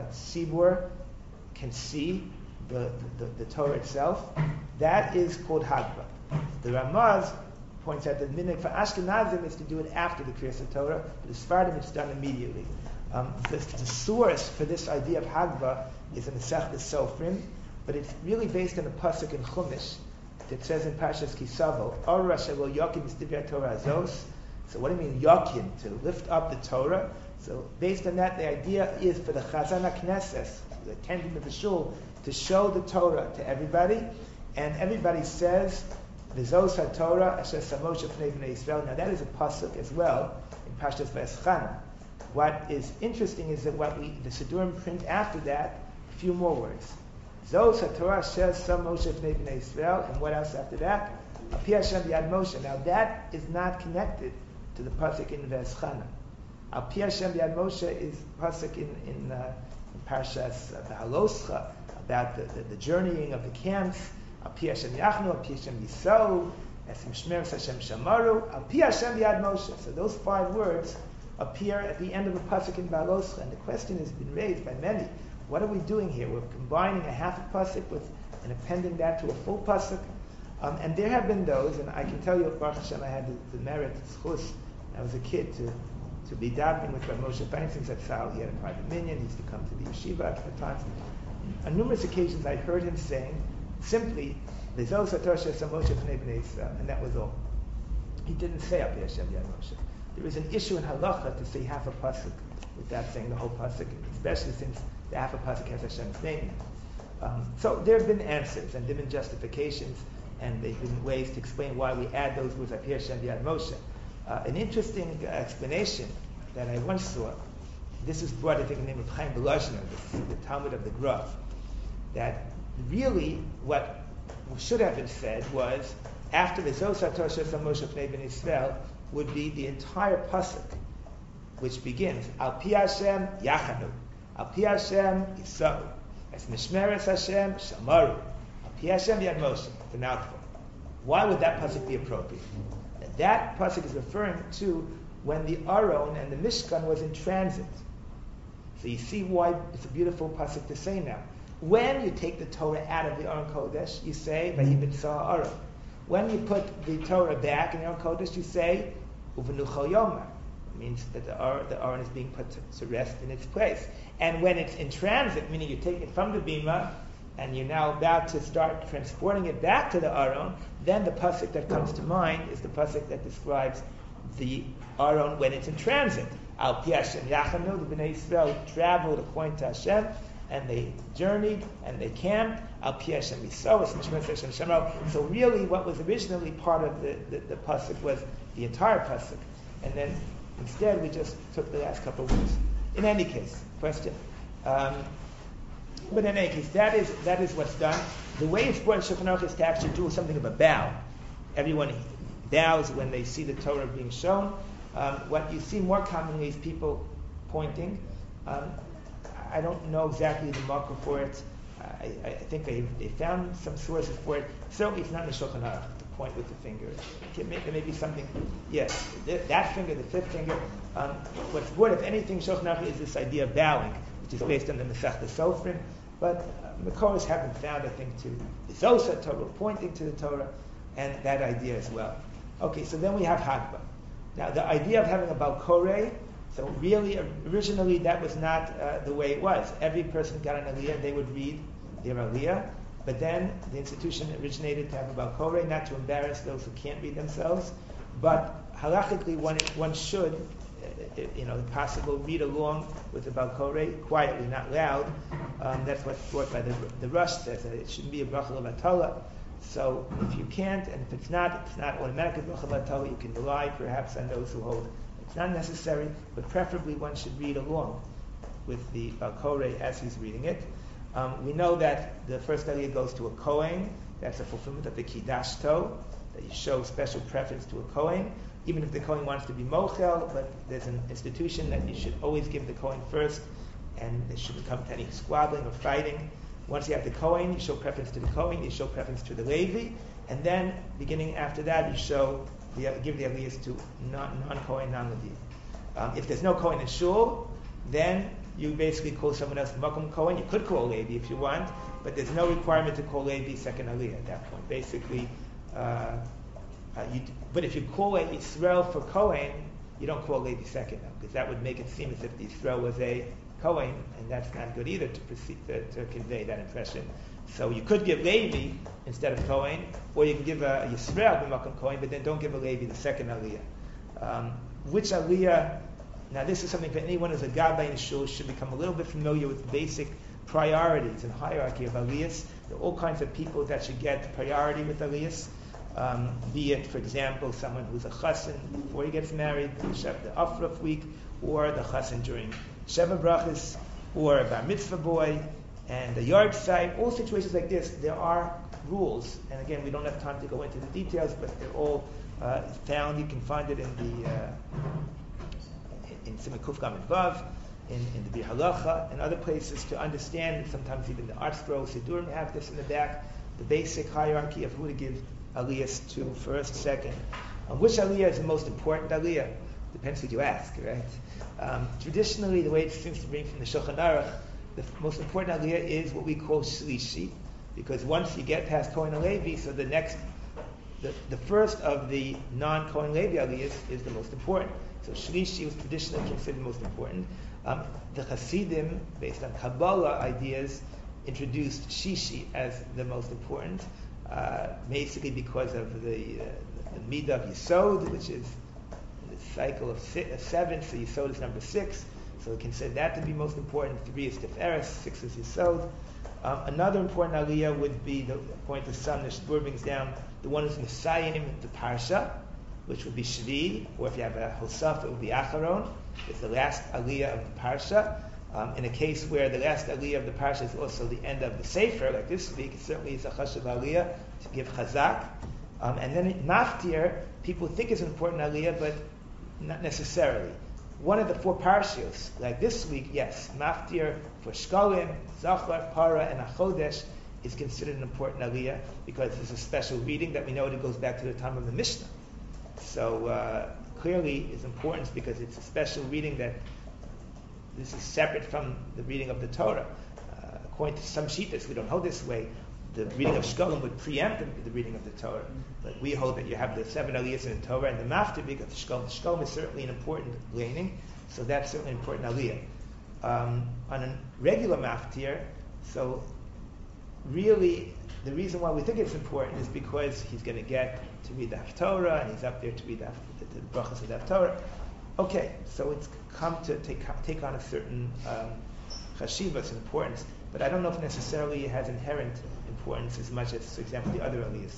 Sibur can see the Torah itself. That is called Hagba. The Ramaz points out that the minhag for Ashkenazim is to do it after the Kriyas HaTorah, but the Sfardim it's done immediately. The source for this idea of Hagba is in the Masechtas Sofrim, but it's really based on a pasuk in Chumash that says in Parshas Kisavo, Or Rashavol Yokim Istivya Torah Azos. So what do you mean Yokim? To lift up the Torah. So based on that, the idea is for the Chazan HaKnesses, the attendant of the shul, to show the Torah to everybody, and everybody says, V'zos HaTorah Asher Samoshe Pnei Bnei Yisrael. Now that is a pasuk as well in Parshas V'eschan. What is interesting is that the Siddurim print after that a few more words. Zos HaTorah Asher Samoshe Pnei Bnei Yisrael, and what else after that? Api Hashem B'yad Moshe. Now that is not connected to the pasuk in V'eschan. Api Hashem B'yad Moshe is pasuk in Parshas B'haloscha about the journeying of the camps. Api Hashem Yachnu, Api Hashem Yisrael, Esim Shmer Hashem Shamaru, Api Hashem Yad Moshe. So those 5 words appear at the end of a pasuk in Baloscha, and the question has been raised by many: what are we doing here? We're combining a half a pasuk and appending that to a full pasuk. And there have been those, and I can tell you, Baruch Hashem, I had the merit, schus, when I was a kid, to be davening with Rav Moshe Feinstein Zatzal. He had a private minyan. He used to come to the yeshiva at times. On numerous occasions, I heard him saying simply, and that was all. He didn't say Api Hashem Yad Moshe. There is an issue in halacha to say half a pasuk without saying the whole pasuk, especially since the half a pasuk has Hashem's name in it. So there have been answers and there have been justifications, and there have been ways to explain why we add those words Api Hashem Yad Moshe. An interesting explanation that I once saw, this is brought, I think, in the name of Chaim Belashner, the Talmud of the Graf, that really what should have been said was, after the Zos HaTorah Moshe Pnei Ben Yisrael, would be the entire pasuk which begins Al Pi Hashem Yachanu, Al Pi Hashem Yisau, as Mishmeres Hashem Shamaru, Al Pi Hashem Yad Moshe. It's a mouthful. Why would that pasuk be appropriate? That pasuk is referring to when the Aron and the Mishkan was in transit. So you see why it's a beautiful pasuk to say now. When you take the Torah out of the Aron Kodesh, you say Vayibitza Aron. When you put the Torah back in the Aron Kodesh, you say Uvenuchal Yoma. It means that the Aron is being put to rest in its place. And when it's in transit, meaning you take it from the Bima and you're now about to start transporting it back to the Aron, then the pasuk that comes to mind is the pasuk that describes the Aron when it's in transit. Al Pi Hashem Yachanu, the Bnei Yisrael traveled according to Hashem, and they journeyed and they camped. Al Pi Hashem Yisau, Mishmeres Hashem Shamaru. So really, what was originally part of the pasuk was the entire pasuk, and then instead we just took the last couple of words. In any case, question. But in any case, that is what's done. The way it's brought in Shulchan Aruch is to actually do something of a bow. Everyone bows when they see the Torah being shown. What you see more commonly is people pointing. I don't know exactly the marker for it. I think they found some sources for it. Certainly it's not in the Shulchan Aruch to point with the finger. There may be something, yes, that finger, the fifth finger. What's brought, if anything, Shulchan Aruch is this idea of bowing, which is based on the Masechta Sofrim. But Makoros haven't found, I think, to the Zosa Torah, pointing to the Torah, and that idea as well. Okay, so then we have Hagbah. Now, the idea of having a Balkorei, so really, originally, that was not the way it was. Every person got an Aliyah, and they would read their Aliyah, but then the institution originated to have a Balkorei, not to embarrass those who can't read themselves, but halachically, one should, if possible, read along with the Balkorei, quietly, not loud. That's what's brought by the Rush says, that it shouldn't be a bracha levatala. So if you can't, and if it's not automatically bracha levatala, you can rely perhaps on those who hold it's not necessary, but preferably one should read along with the Balkorei as he's reading it. We know that the first aliyah goes to a Kohen. That's a fulfillment of the Kidashto, that you show special preference to a Kohen, even if the Kohen wants to be Mochel, but there's an institution that you should always give the Kohen first, and there shouldn't come to any squabbling or fighting. Once you have the Kohen, you show preference to the Kohen, you show preference to the Levi, and then, beginning after that, you give the aliyahs to non-Kohen, non-Levi. If there's no Kohen in Shul, then you basically call someone else Makom Kohen. You could call Levi if you want, but there's no requirement to call Levi second aliyah at that point. Basically, but if you call a Yisrael for Kohen, you don't call Levi second, because that would make it seem as if the Yisrael was a Kohen, and that's not good either to convey that impression. So you could give Levi instead of Kohen, or you can give a Yisrael b'makom Kohen, but then don't give a Levi the second aliyah. Which aliyah? Now this is something for anyone who's a gabbai in shul should become a little bit familiar with basic priorities and hierarchy of aliyahs. There are all kinds of people that should get priority with aliyahs. Be it, for example, someone who's a chassan before he gets married, the Afraf week, or the chassan during Sheva Brachas, or a bar mitzvah boy, and a yard site. All situations like this, there are rules. And again, we don't have time to go into the details, but they're all found. You can find it in the in Simon Kuf Gam and Vav, in the Bir Halacha, and other places to understand. Sometimes even the art scrolls, Sidurim have this in the back. The basic hierarchy of who to give aliyahs to first, second. Which aliyah is the most important aliyah? Depends who you ask, right? Traditionally, the way it seems to bring from the Shulchan Aruch, the most important aliyah is what we call shlishi, because once you get past Kohen and Levi, so the first of the non-Kohen Levi aliyahs is the most important. So shlishi was traditionally considered the most important. The Hasidim, based on Kabbalah ideas, introduced shishi as the most important, basically because of the midah of Yisod, which is the cycle of 7, so Yisod is number 6, so we consider that to be most important. 3 is Tiferes, 6 is Yisod. Another important aliyah would be the point the Sam Nishbur brings down, the one who's Messiahim, the Parsha, which would be Shvi, or if you have a Hosaf, it would be Acharon. It's the last aliyah of the Parsha. In a case where the last aliyah of the Parsha is also the end of the Sefer, like this week, it certainly is a Chashav aliyah to give Chazak. And then Maftir, people think is an important aliyah, but not necessarily. one of the 4 parashiyos, like this week, yes, Maftir for Shkolim, Zachar, Para, and Achodesh is considered an important aliyah because it's a special reading that we know it goes back to the time of the Mishnah. So clearly it's important because it's a special reading that this is separate from the reading of the Torah. According to some shittas, we don't hold this way. The reading of Shkolim would preempt the reading of the Torah. But we hold that you have the 7 aliyahs in the Torah and the Maftir because the Shkolim. The Shkolim is certainly an important laning, so that's certainly an important aliyah. On a regular Maftir, so really the reason why we think it's important is because he's going to get to read the Haftorah and he's up there to read the brachas of the Haftorah. Okay, so it's come to take on a certain chashivas, importance, but I don't know if necessarily it has inherent importance as much as, for example, the other aliyahs.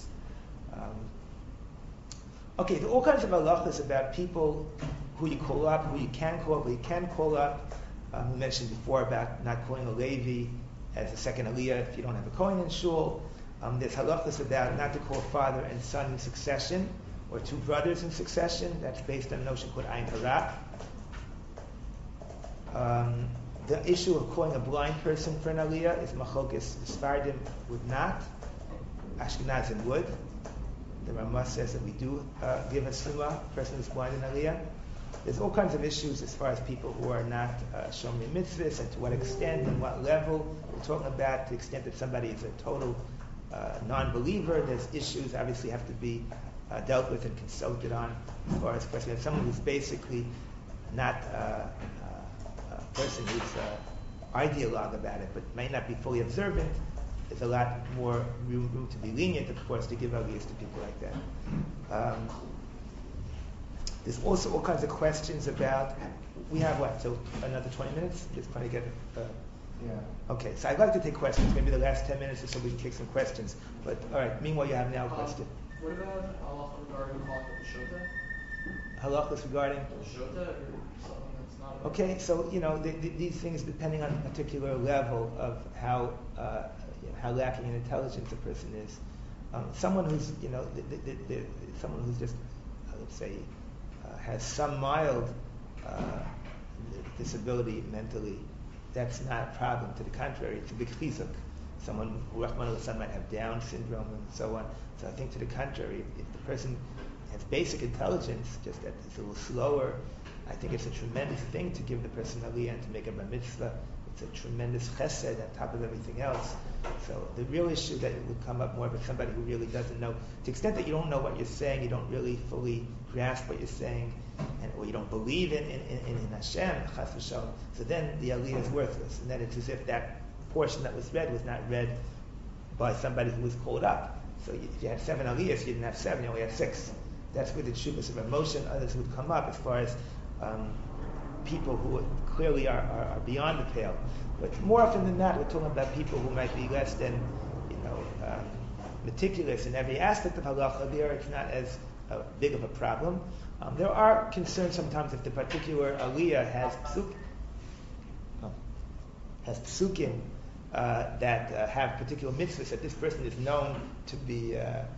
Okay, there are all kinds of halachas about people who you call up, who you can call up, who you can call up. We mentioned before about not calling a Levi as a second aliyah if you don't have a Kohen in shul. There's halachas about not to call father and son in succession, or 2 brothers in succession. That's based on a notion called Ayin Hara. The issue of calling a blind person for an aliyah is machokes. The Sfardim would not. Ashkenazim would. The Ramah says that we do give a sima, a person who's blind in aliyah. There's all kinds of issues as far as people who are not shomrei mitzvahs and to what extent and what level. We're talking about to the extent that somebody is a total non-believer. There's issues obviously have to be dealt with and consulted on as far as question. Someone who's basically not a person who's ideologue about it, but may not be fully observant. There's a lot more room to be lenient, of course, to give aliyahs to people like that. There's also all kinds of questions about. We have what? So another 20 minutes. Just trying to get. Yeah. Okay, so I'd like to take questions. Maybe the last 10 minutes or so we can take some questions. But all right. Meanwhile, you have now a question. What about halacha regarding halakha b'shota? Halachas regarding. B'shota or something that's not. Okay, so these things, depending on a particular level of how lacking in intelligence a person is, someone who's someone who's just let's say has some mild disability mentally, that's not a problem. To the contrary, it's a big chizuk. Someone who might have Down syndrome and so on. So I think to the contrary, if the person has basic intelligence, just that it's a little slower, I think it's a tremendous thing to give the person aliyah and to make a bar mitzvah. It's a tremendous chesed on top of everything else. So the real issue that would come up more with somebody who really doesn't know, to the extent that you don't know what you're saying, you don't really fully grasp what you're saying, or you don't believe in Hashem, chas v'shalom, so then the aliyah is worthless. And then it's as if that portion that was read was not read by somebody who was called up. So if you had 7 aliyahs, you didn't have 7, you only had 6. That's where the shubas of emotion, others would come up as far as people who clearly are beyond the pale. But more often than not, we're talking about people who might be less than, meticulous in every aspect of halacha. There, it's not as big of a problem. There are concerns sometimes if the particular aliyah has psukim that have particular mitzvahs that this person is known to be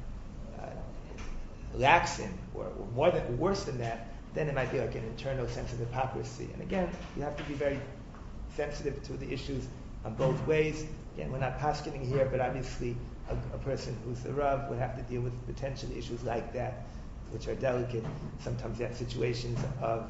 lax in, or worse than that. Then it might be like an internal sense of hypocrisy. And again, you have to be very sensitive to the issues on both ways. Again, we're not paskening here, but obviously a person who's a Rav would have to deal with potential issues like that, which are delicate. Sometimes you have situations of,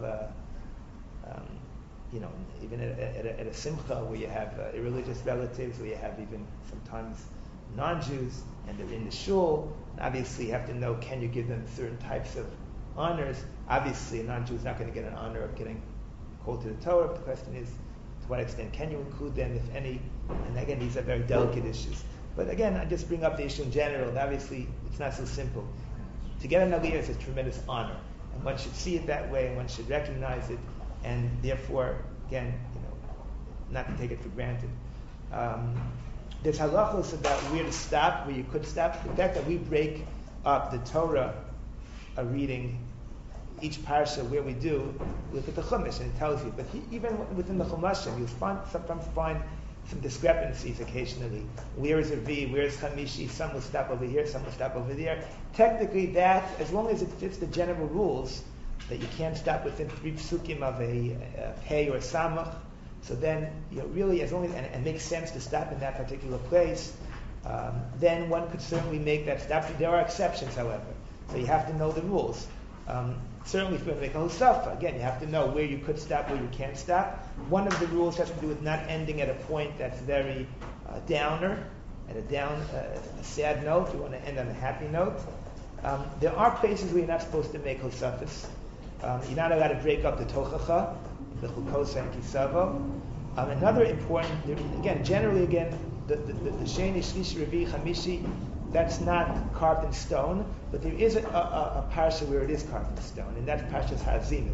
even at a simcha where you have irreligious relatives, where you have even sometimes non-Jews, and they're in the shul. And obviously you have to know, can you give them certain types of honors? Obviously, a non-Jew is not going to get an honor of getting called to the Torah. The question is, to what extent can you include them, if any? And again, these are very delicate issues. But again, I just bring up the issue in general. And obviously, it's not so simple. To get an aliyah is a tremendous honor, and one should see it that way, and one should recognize it, and therefore, again, not to take it for granted. There's halachos about where to stop, where you could stop. The fact that we break up the Torah reading, each parsha where we do, look at the Chumash and it tells you. But even within the Chumashim, you'll sometimes find some discrepancies occasionally. Where is Revi? Where is Chamishi? Some will stop over here, some will stop over there. Technically that, as long as it fits the general rules, that you can't stop within 3 psukim of a pei or samach. So then, really, as long as, and it makes sense to stop in that particular place, then one could certainly make that stop. There are exceptions, however. So you have to know the rules. Certainly, if you're going to make a hosafa, again, you have to know where you could stop, where you can't stop. One of the rules has to do with not ending at a point that's very downer, at a sad note. You want to end on a happy note. There are places where you're not supposed to make hosafas. You're not allowed to break up the tochacha, the chukosa and kisavo. Another important, generally, the sheni, shlishi, revi, chamishi, that's not carved in stone, but there is a parsha where it is carved in stone, and that's Parshas Hazinu.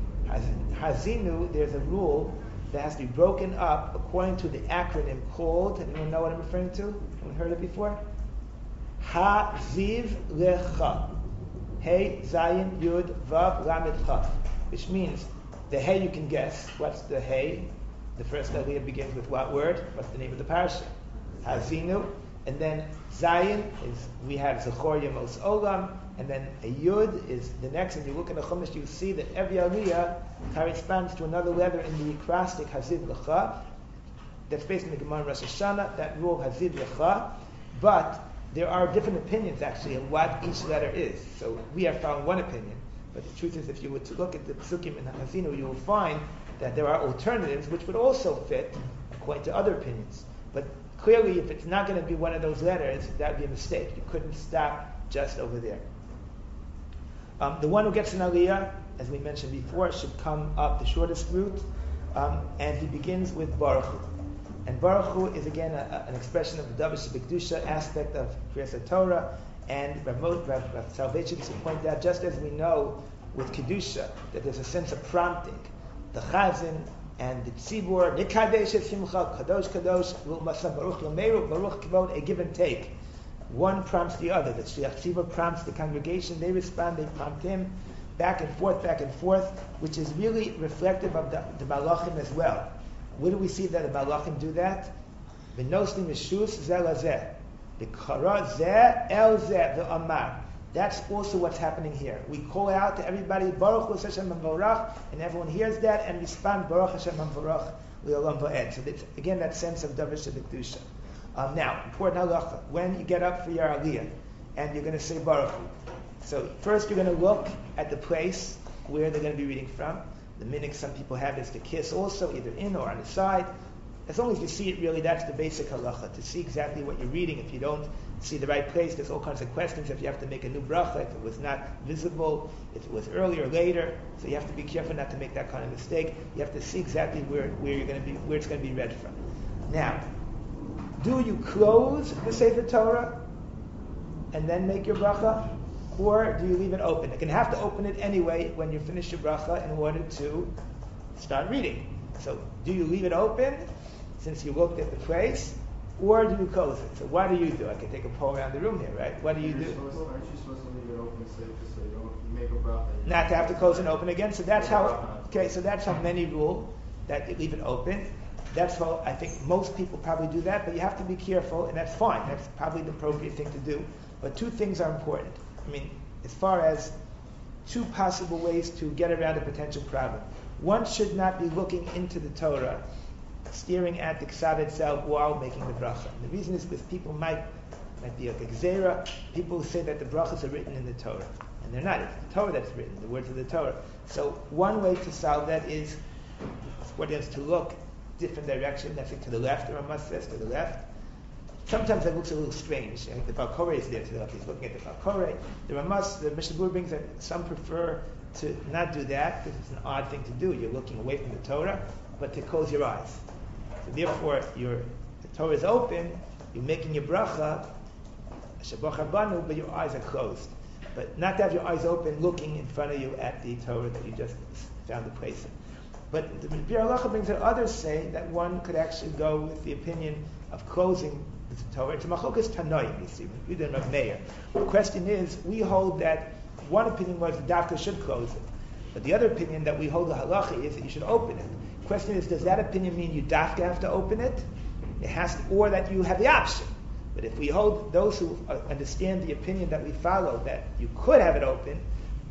Hazinu, there's a rule that has to be broken up according to the acronym called, anyone know what I'm referring to? Anyone heard it before? Ha-ziv lecha. Hey, Zayin, Yud, Vav, Lamed, Chaf. Which means, the Hey you can guess. What's the Hey? The first aliyah begins with what word? What's the name of the parsha? Hazinu. And then Zayin is, we have Zechor Yemos Olam. And then a Yud is the next. And you look in the Chumash, you see that every aliyah corresponds to another letter in the acrostic Haziv Lecha. That's based on the Gemara Rosh Hashanah, that rule Haziv Lecha. But there are different opinions actually of what each letter is. So we have found one opinion, but the truth is if you were to look at the Psukim in Hazinu, you will find that there are alternatives which would also fit according to other opinions. But clearly if it's not going to be one of those letters, that would be a mistake. You couldn't stop just over there. The one who gets an aliyah, as we mentioned before, should come up the shortest route, and he begins with Baruch Hu. And Baruch Hu is again an expression of the Davar Shebekdusha aspect of Kriyas Torah, and Rav Soloveitchik should point out, just as we know with Kedusha, that there's a sense of prompting. The Chazan and the Tzibur, Nikadesh et Simcha, Kadosh Kadosh, Masa Baruch Lameru, Baruch Kivod, a give and take. One prompts the other. The Shliach Tzibur prompts the congregation, they respond, they prompt him, back and forth, which is really reflective of the Malachim as well. Where do we see that the Malachim do that? V'noslim Yeshus zeh lazeh. V'kara zeh el zeh v'amar. That's also what's happening here. We call out to everybody, Baruch Hu Hashem Mavorach, and everyone hears that and respond, Baruch Hashem Mavorach L'olam Va'ed. So that's, again, that sense of Davar Shebekdusha. Now, important halacha. When you get up for your aliyah, and you're going to say Baruch Hu. So first you're going to look at the place where they're going to be reading from. The minhag some people have is to kiss also, either in or on the side. As long as you see it, really, that's the basic halacha, to see exactly what you're reading. If you don't see the right place, there's all kinds of questions. If you have to make a new bracha, if it was not visible, if it was earlier or later, so you have to be careful not to make that kind of mistake. You have to see exactly where you're going to be, where it's going to be read from. Now, do you close the Sefer Torah and then make your bracha? Or do you leave it open? You're going to have to open it anyway when you finish your bracha in order to start reading. So do you leave it open since you looked at the place, or do you close it? So what do you do? I can take a poll around the room here, right? What do you do? Aren't you supposed to leave it open so you don't make a bracha? Not to have to close and open again. So that's how. Okay, so that's how many rule that you leave it open. That's how I think most people probably do that, but you have to be careful, and that's fine. That's probably the appropriate thing to do. But two things are important. I mean, as far as two possible ways to get around a potential problem. One should not be looking into the Torah, staring at the Ksav itself while making the bracha. And the reason is because people might be like a gzera. People say that the brachas are written in the Torah, and they're not. It's the Torah that's written, the words of the Torah. So one way to solve that is what is to look different direction. That's to the left. The Ramah says to the left. Sometimes that looks a little strange. I think the Balkorei is there to the left. He's looking at the Balkorei. The Ramas, the Mishnah Berurah brings that some prefer to not do that because it's an odd thing to do. You're looking away from the Torah, but to close your eyes. So therefore, the Torah is open. You're making your bracha, Shabbat Rabanu, but your eyes are closed. But not to have your eyes open, looking in front of you at the Torah that you just found the place in. But the Bir Halacha brings that others say that one could actually go with the opinion of closing the Torah. It's a machlokas tanoim, you see, with Yehuda and Rav Meir. The question is, we hold that one opinion was the doctor should close it, but the other opinion that we hold the halacha is that you should open it. The question is, does that opinion mean you dafka have to open it? It has to, or that you have the option. But if we hold those who understand the opinion that we follow, that you could have it open,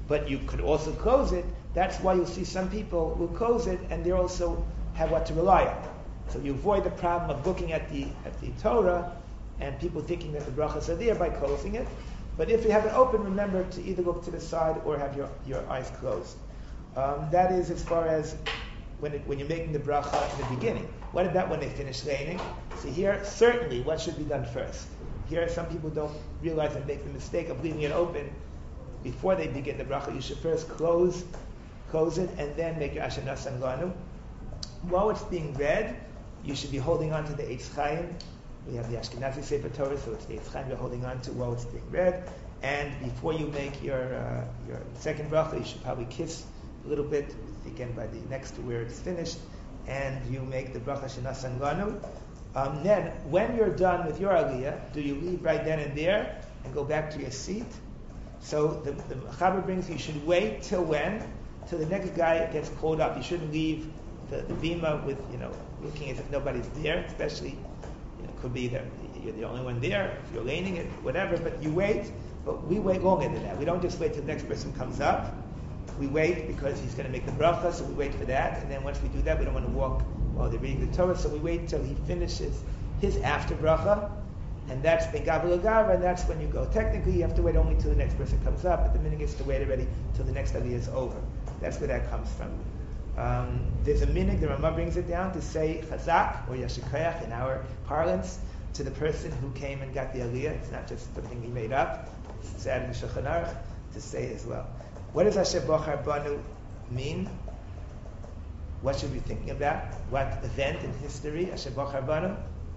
but you could also close it. That's why you'll see some people will close it, and they also have what to rely on. So you avoid the problem of looking at the Torah and people thinking that the brachas are there by closing it. But if you have it open, remember to either look to the side or have your eyes closed. That is as far as when you're making the bracha in the beginning. What about when they finish laning? So here, certainly, what should be done first? Here, some people don't realize and make the mistake of leaving it open before they begin the bracha. You should first close it, and then make your Asher Nasan Lanu. While it's being read, you should be holding on to the Eitz Chaim. We have the Ashkenazi Sefer Torah, so it's the Eitz Chaim you're holding on to while it's being read. And before you make your second bracha, you should probably kiss a little bit, again by the next to where it's finished, and you make the bracha Shenasan Lanu. Then, when you're done with your aliyah, do you leave right then and there and go back to your seat? So the Chaber brings you should wait till when? Till the next guy gets called up. You shouldn't leave the bima with, looking as if nobody's there, especially, it could be that you're the only one there, if you're laning it, whatever, but you wait. But we wait longer than that. We don't just wait till the next person comes up. We wait because he's going to make the bracha, so we wait for that. And then once we do that, we don't want to walk while they're reading the Torah, so we wait till he finishes his after bracha, and that's Begavel Agava, and that's when you go. Technically, you have to wait only till the next person comes up, but the minhag is to wait already till the next aliyah is over. That's where that comes from. There's a minhag, the Ramah brings it down, to say chazak, or yashikayach in our parlance, to the person who came and got the aliyah. It's not just something he made up. It's added in Shulchan Aruch to say it as well. What does Asher Bochar Banu mean? What should we be thinking about? What event in history? Asher Bochar Banu?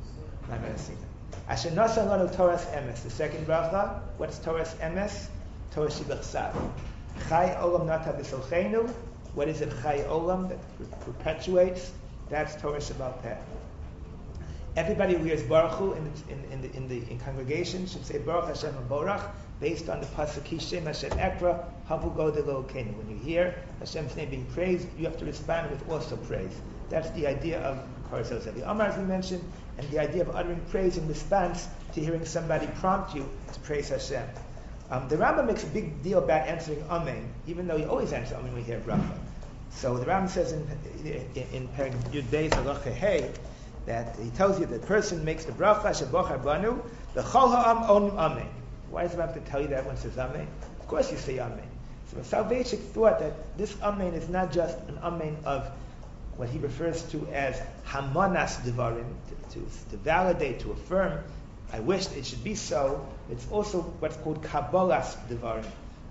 Asher Nasa Lanu Torah's Emes. The second bracha. What's Torah's Emes? Torah Shibach Sav. Chai Olam Nata B'Solchenu. What is it? Chai Olam that perpetuates. That's Torah Shabbat Peh. Everybody who hears Baruch Hu in congregation should say Baruch Hashem HaBorach, based on the pasuk Kishem Hashem Ekra Havu Godel Elokeinu. When you hear Hashem's name being praised, you have to respond with also praise. That's the idea of Korah the Amar, as we mentioned, and the idea of uttering praise in response to hearing somebody prompt you to praise Hashem. The Rambam makes a big deal about answering Amen, even though you always answer Amen when you hear bracha. So the Rambam says in Perek Yud Beis Halacha Hey that he tells you that the person makes the bracha Shebochar Banu the Chol Ha'am Onim Amen. Why does it have to tell you that when it says Amen? Of course you say Amen. So the Soloveitchik thought that this Amen is not just an Amen of what he refers to as Hamanas Devarim, to validate, to affirm, I wish it should be so. It's also what's called Kabbalas Devarim.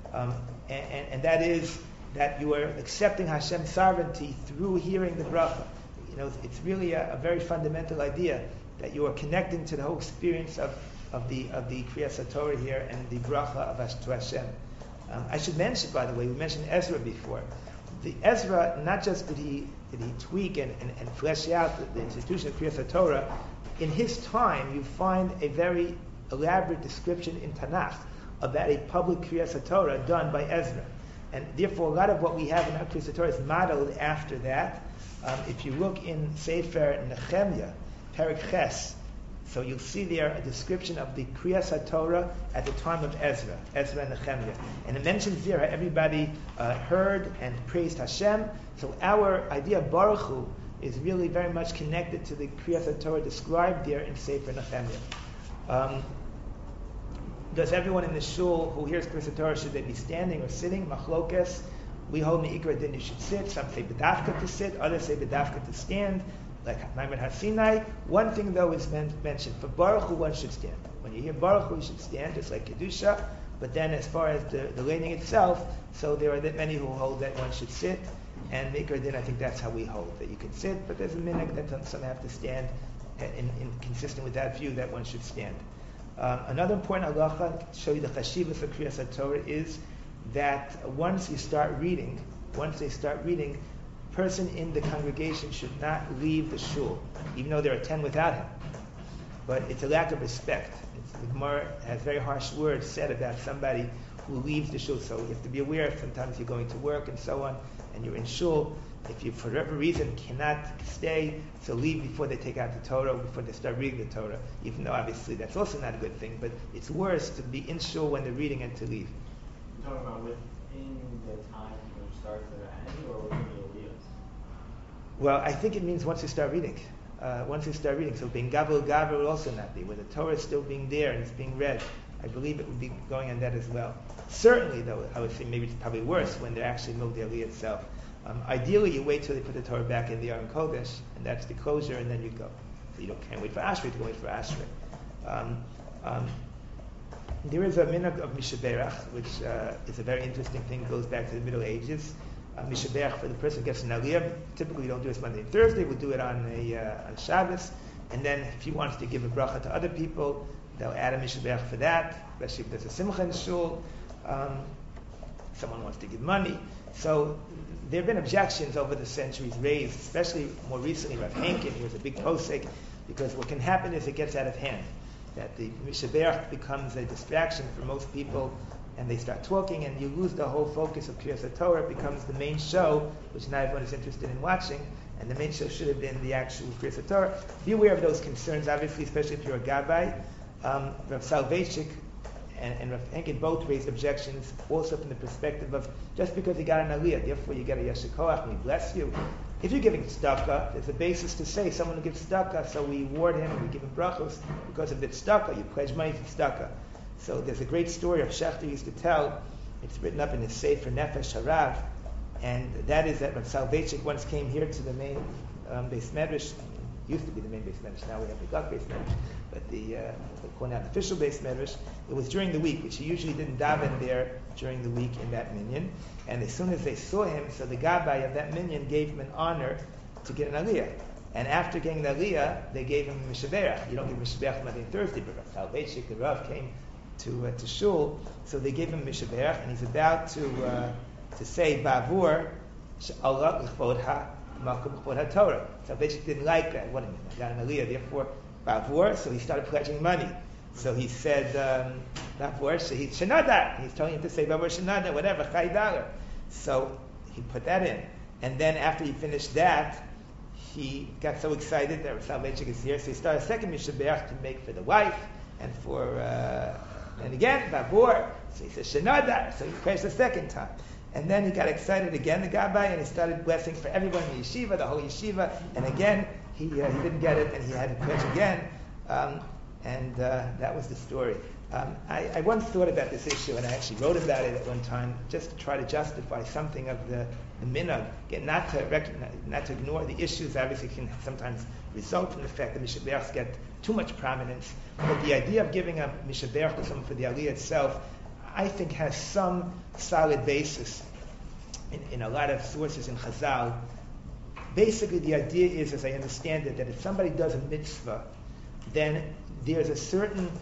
And that is that you are accepting Hashem's sovereignty through hearing the bracha. It's really a very fundamental idea that you are connecting to the whole experience of the Kriyas Torah here and the bracha of to Hashem. I should mention, by the way, we mentioned Ezra before. The Ezra, not just did he tweak and flesh out the institution of Kriyas Torah, in his time you find a very elaborate description in Tanakh about a public Kriyas Torah done by Ezra. And therefore a lot of what we have in our Kriyas Torah is modeled after that. If you look in Sefer Nehemiah, Perek Ches, so you'll see there a description of the Kriyas Torah at the time of Ezra and Nehemiah. And it mentions there how everybody heard and praised Hashem. So our idea of Baruch Hu is really very much connected to the Kriyas Torah described there in Sefer Nehemiah. Does everyone in the shul who hears Kriyas Torah, should they be standing or sitting? Machlokes. We hold Me'ikra Din you should sit. Some say B'dafka to sit, others say B'dafka to stand. Like Maimon HaSinai. One thing though is mentioned. For Baruch Hu, one should stand. When you hear Baruch Hu, you should stand, just like Kedusha. But then as far as the laning itself, so there are many who hold that one should sit. And Me'ikra Din, I think that's how we hold, that you can sit. But there's a minhag that some have to stand, consistent with that view that one should stand. Another important halacha to show you the chashivah for Kriyas Torah is that once they start reading, person in the congregation should not leave the shul, even though there are 10 without him. But it's a lack of respect. The Gemara has very harsh words said about somebody who leaves the shul. So you have to be aware, sometimes you're going to work and so on, and you're in shul. If you, for whatever reason, cannot stay, so leave before they take out the Torah, before they start reading the Torah, even though obviously that's also not a good thing. But it's worse to be in shul when they're reading and to leave. You're talking about with in the time from start to the end, or within the Aliyahs? Well, I think it means once you start reading. Once you start reading. So being Gavul Gavul will also not be. When the Torah is still being there and it's being read, I believe it would be going on that as well. Certainly, though, I would say maybe it's probably worse when they're actually Milk the Aliyah itself. Ideally, you wait till they put the Torah back in the Aron Kodesh, and that's the closure, and then you go. So you can't wait for Ashrei, you can wait for Ashrei. There is a minhag of Mishaberach, which is a very interesting thing, goes back to the Middle Ages. Mishaberach, for the person who gets an Aliyah, typically we don't do this Monday and Thursday, we'll do it on Shabbos, and then if he wants to give a bracha to other people, they'll add a Mishaberach for that, especially if there's a Simcha in Shul. Someone wants to give money. So there have been objections over the centuries raised, especially more recently, Rav Henkin, who was a big posek, because what can happen is it gets out of hand. That the Mishaberach becomes a distraction for most people, and they start talking, and you lose the whole focus of Kriyas HaTorah. It becomes the main show, which not everyone is interested in watching, and the main show should have been the actual Kriyas HaTorah. Be aware of those concerns, obviously, especially if you're a Gabbai. Rav Soloveitchik and Rav Henkin both raised objections, also from the perspective of just because you got an Aliyah, therefore you get a Yeshar Koach, and we bless you. If you're giving tzedakah, there's a basis to say someone who gives tzedakah, so we reward him and we give him brachos because of the tzedakah. You pledge money for tzedakah. So there's a great story of Shechter used to tell. It's written up in his Sefer Nefesh Harav, and that is that when Soloveitchik once came here to the main Beis Medrash, used to be the main Beis Medrash, now we have the Gak Beis Medrash, but they call now the official Beis Medrash. It was during the week, which he usually didn't daven there during the week in that minyan. And as soon as they saw him, so the Gabbai of that minyan gave him an honor to get an Aliyah. And after getting the Aliyah, they gave him Mishaberach. You don't give Mishaberach Monday and Thursday, but Soloveitchik, the Rav, came to Shul, so they gave him Mishaberach, and he's about to say Bavur Allah L'chvod HaMakom L'chvod HaTorah. Soloveitchik didn't like that. What a minute, I got an Aliyah, therefore Bavur, so he started pledging money. So he said, Bavur, so he's Shenada. He's telling him to say Bavur Shenada, whatever, Chai. So he put that in. And then after he finished that, he got so excited that Soloveitchik is here, so he started a second Mishaberach to make for the wife, and for, and again, Bavur. So he said Shenada, so he prayed the second time. And then he got excited again, the Gabbai, and he started blessing for everyone in the yeshiva, the whole yeshiva, and again, he didn't get it, and he had to pledge again. And that was the story. I once thought about this issue, and I actually wrote about it at one time, just to try to justify something of the minhag. Again, not to ignore the issues. Obviously, can sometimes result from the fact that Mishaberachs get too much prominence. But the idea of giving a Mishaberach to someone for the Aliyah itself, I think, has some solid basis in a lot of sources in Chazal. Basically, the idea is, as I understand it, that if somebody does a mitzvah, then there's a certain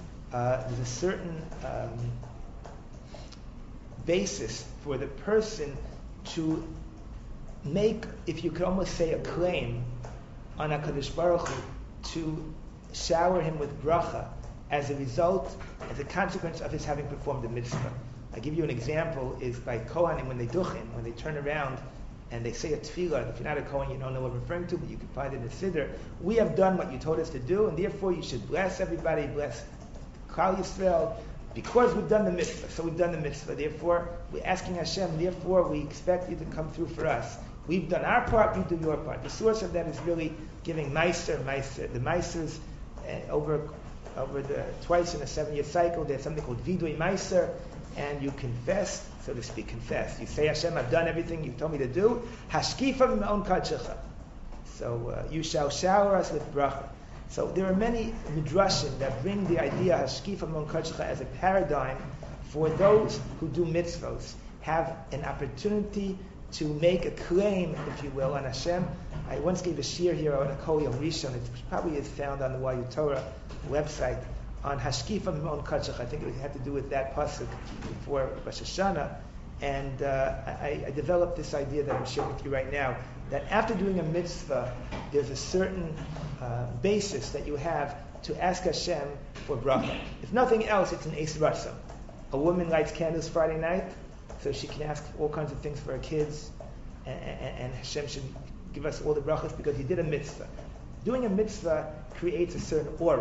basis for the person to make, if you could almost say, a claim on HaKadosh Baruch Hu to shower him with bracha as a result, as a consequence of his having performed the mitzvah. I give you an example, is by Kohanim, when they duchen, when they turn around and they say a tefillah. If you're not a Kohen, you don't know what I'm referring to, but you can find it in Siddur. We have done what you told us to do, and therefore you should bless everybody, bless Klal Yisrael, because we've done the mitzvah. So we've done the mitzvah. Therefore, we're asking Hashem, therefore we expect you to come through for us. We've done our part, you do your part. The source of that is really giving meiser. The meisers over the twice in a 7-year cycle, there's something called vidui meiser, and you confess, so to speak, confess. You say, Hashem, I've done everything you told me to do. Hashkifa mim'on kadshecha. So you shall shower us with bracha. So there are many midrashim that bring the idea hashkifa mim'on kadshecha as a paradigm for those who do mitzvos, have an opportunity to make a claim, if you will, on Hashem. I once gave a shiur here on a Kol Yom Rishon. It probably is found on the YU Torah website on Hashkifa Mim'on Kadshecha. I think it had to do with that pasuk before Rosh Hashanah. And I developed this idea that I'm sharing with you right now, that after doing a mitzvah, there's a certain basis that you have to ask Hashem for bracha. If nothing else, it's an Eis Ratzon. A woman lights candles Friday night, so she can ask all kinds of things for her kids, and Hashem should give us all the brachas because he did a mitzvah. Doing a mitzvah creates a certain aura.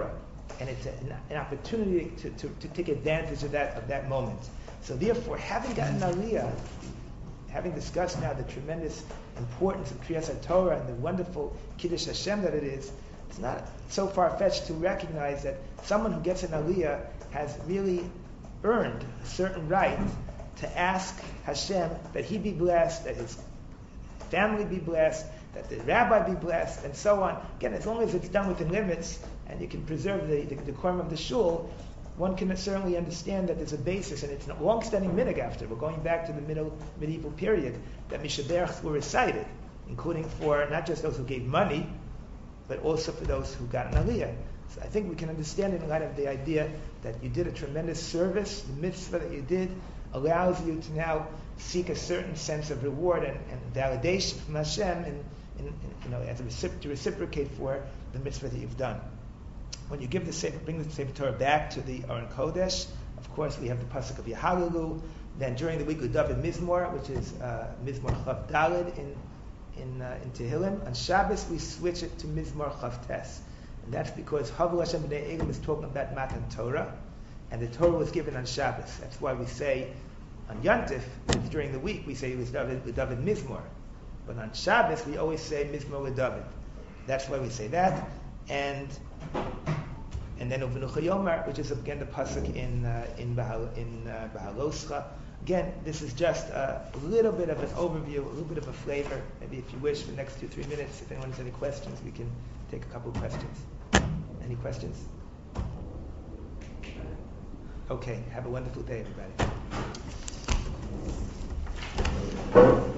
and it's an opportunity to take advantage of that moment. So therefore, having gotten Aliyah, having discussed now the tremendous importance of Kriyas HaTorah and the wonderful Kiddush Hashem that it is, it's not so far-fetched to recognize that someone who gets an Aliyah has really earned a certain right to ask Hashem that he be blessed, that his family be blessed, that the rabbi be blessed, and so on. Again, as long as it's done within limits and you can preserve the decorum of the shul, one can certainly understand that there's a basis, and it's a long-standing minhag after. We're going back to the medieval period that Mishaberachs were recited, including for not just those who gave money, but also for those who got an aliyah. So I think we can understand in light of the idea that you did a tremendous service. The mitzvah that you did allows you to now seek a certain sense of reward and validation from Hashem, to reciprocate for the mitzvah that you've done. When you bring the Sefer Torah back to the Aron Kodesh, of course we have the pasuk of Yehalalu. Then during the week we daven Mizmor, which is Mizmor Chav Daled in Tehillim. On Shabbos we switch it to Mizmor Chav Tes, and that's because Havu Hashem B'nei Elim is talking about Matan Torah, and the Torah was given on Shabbos. That's why we say on Yantif, during the week we say it was daven Mizmor, but on Shabbos we always say Mizmor David. That's why we say that, and then Uvenucha Yomar, which is again the pasuk in Bahaloscha. Again, this is just a little bit of an overview, a little bit of a flavor. Maybe if you wish, for the next 2-3 minutes, if anyone has any questions, we can take a couple of questions. Any questions? Okay, have a wonderful day, everybody.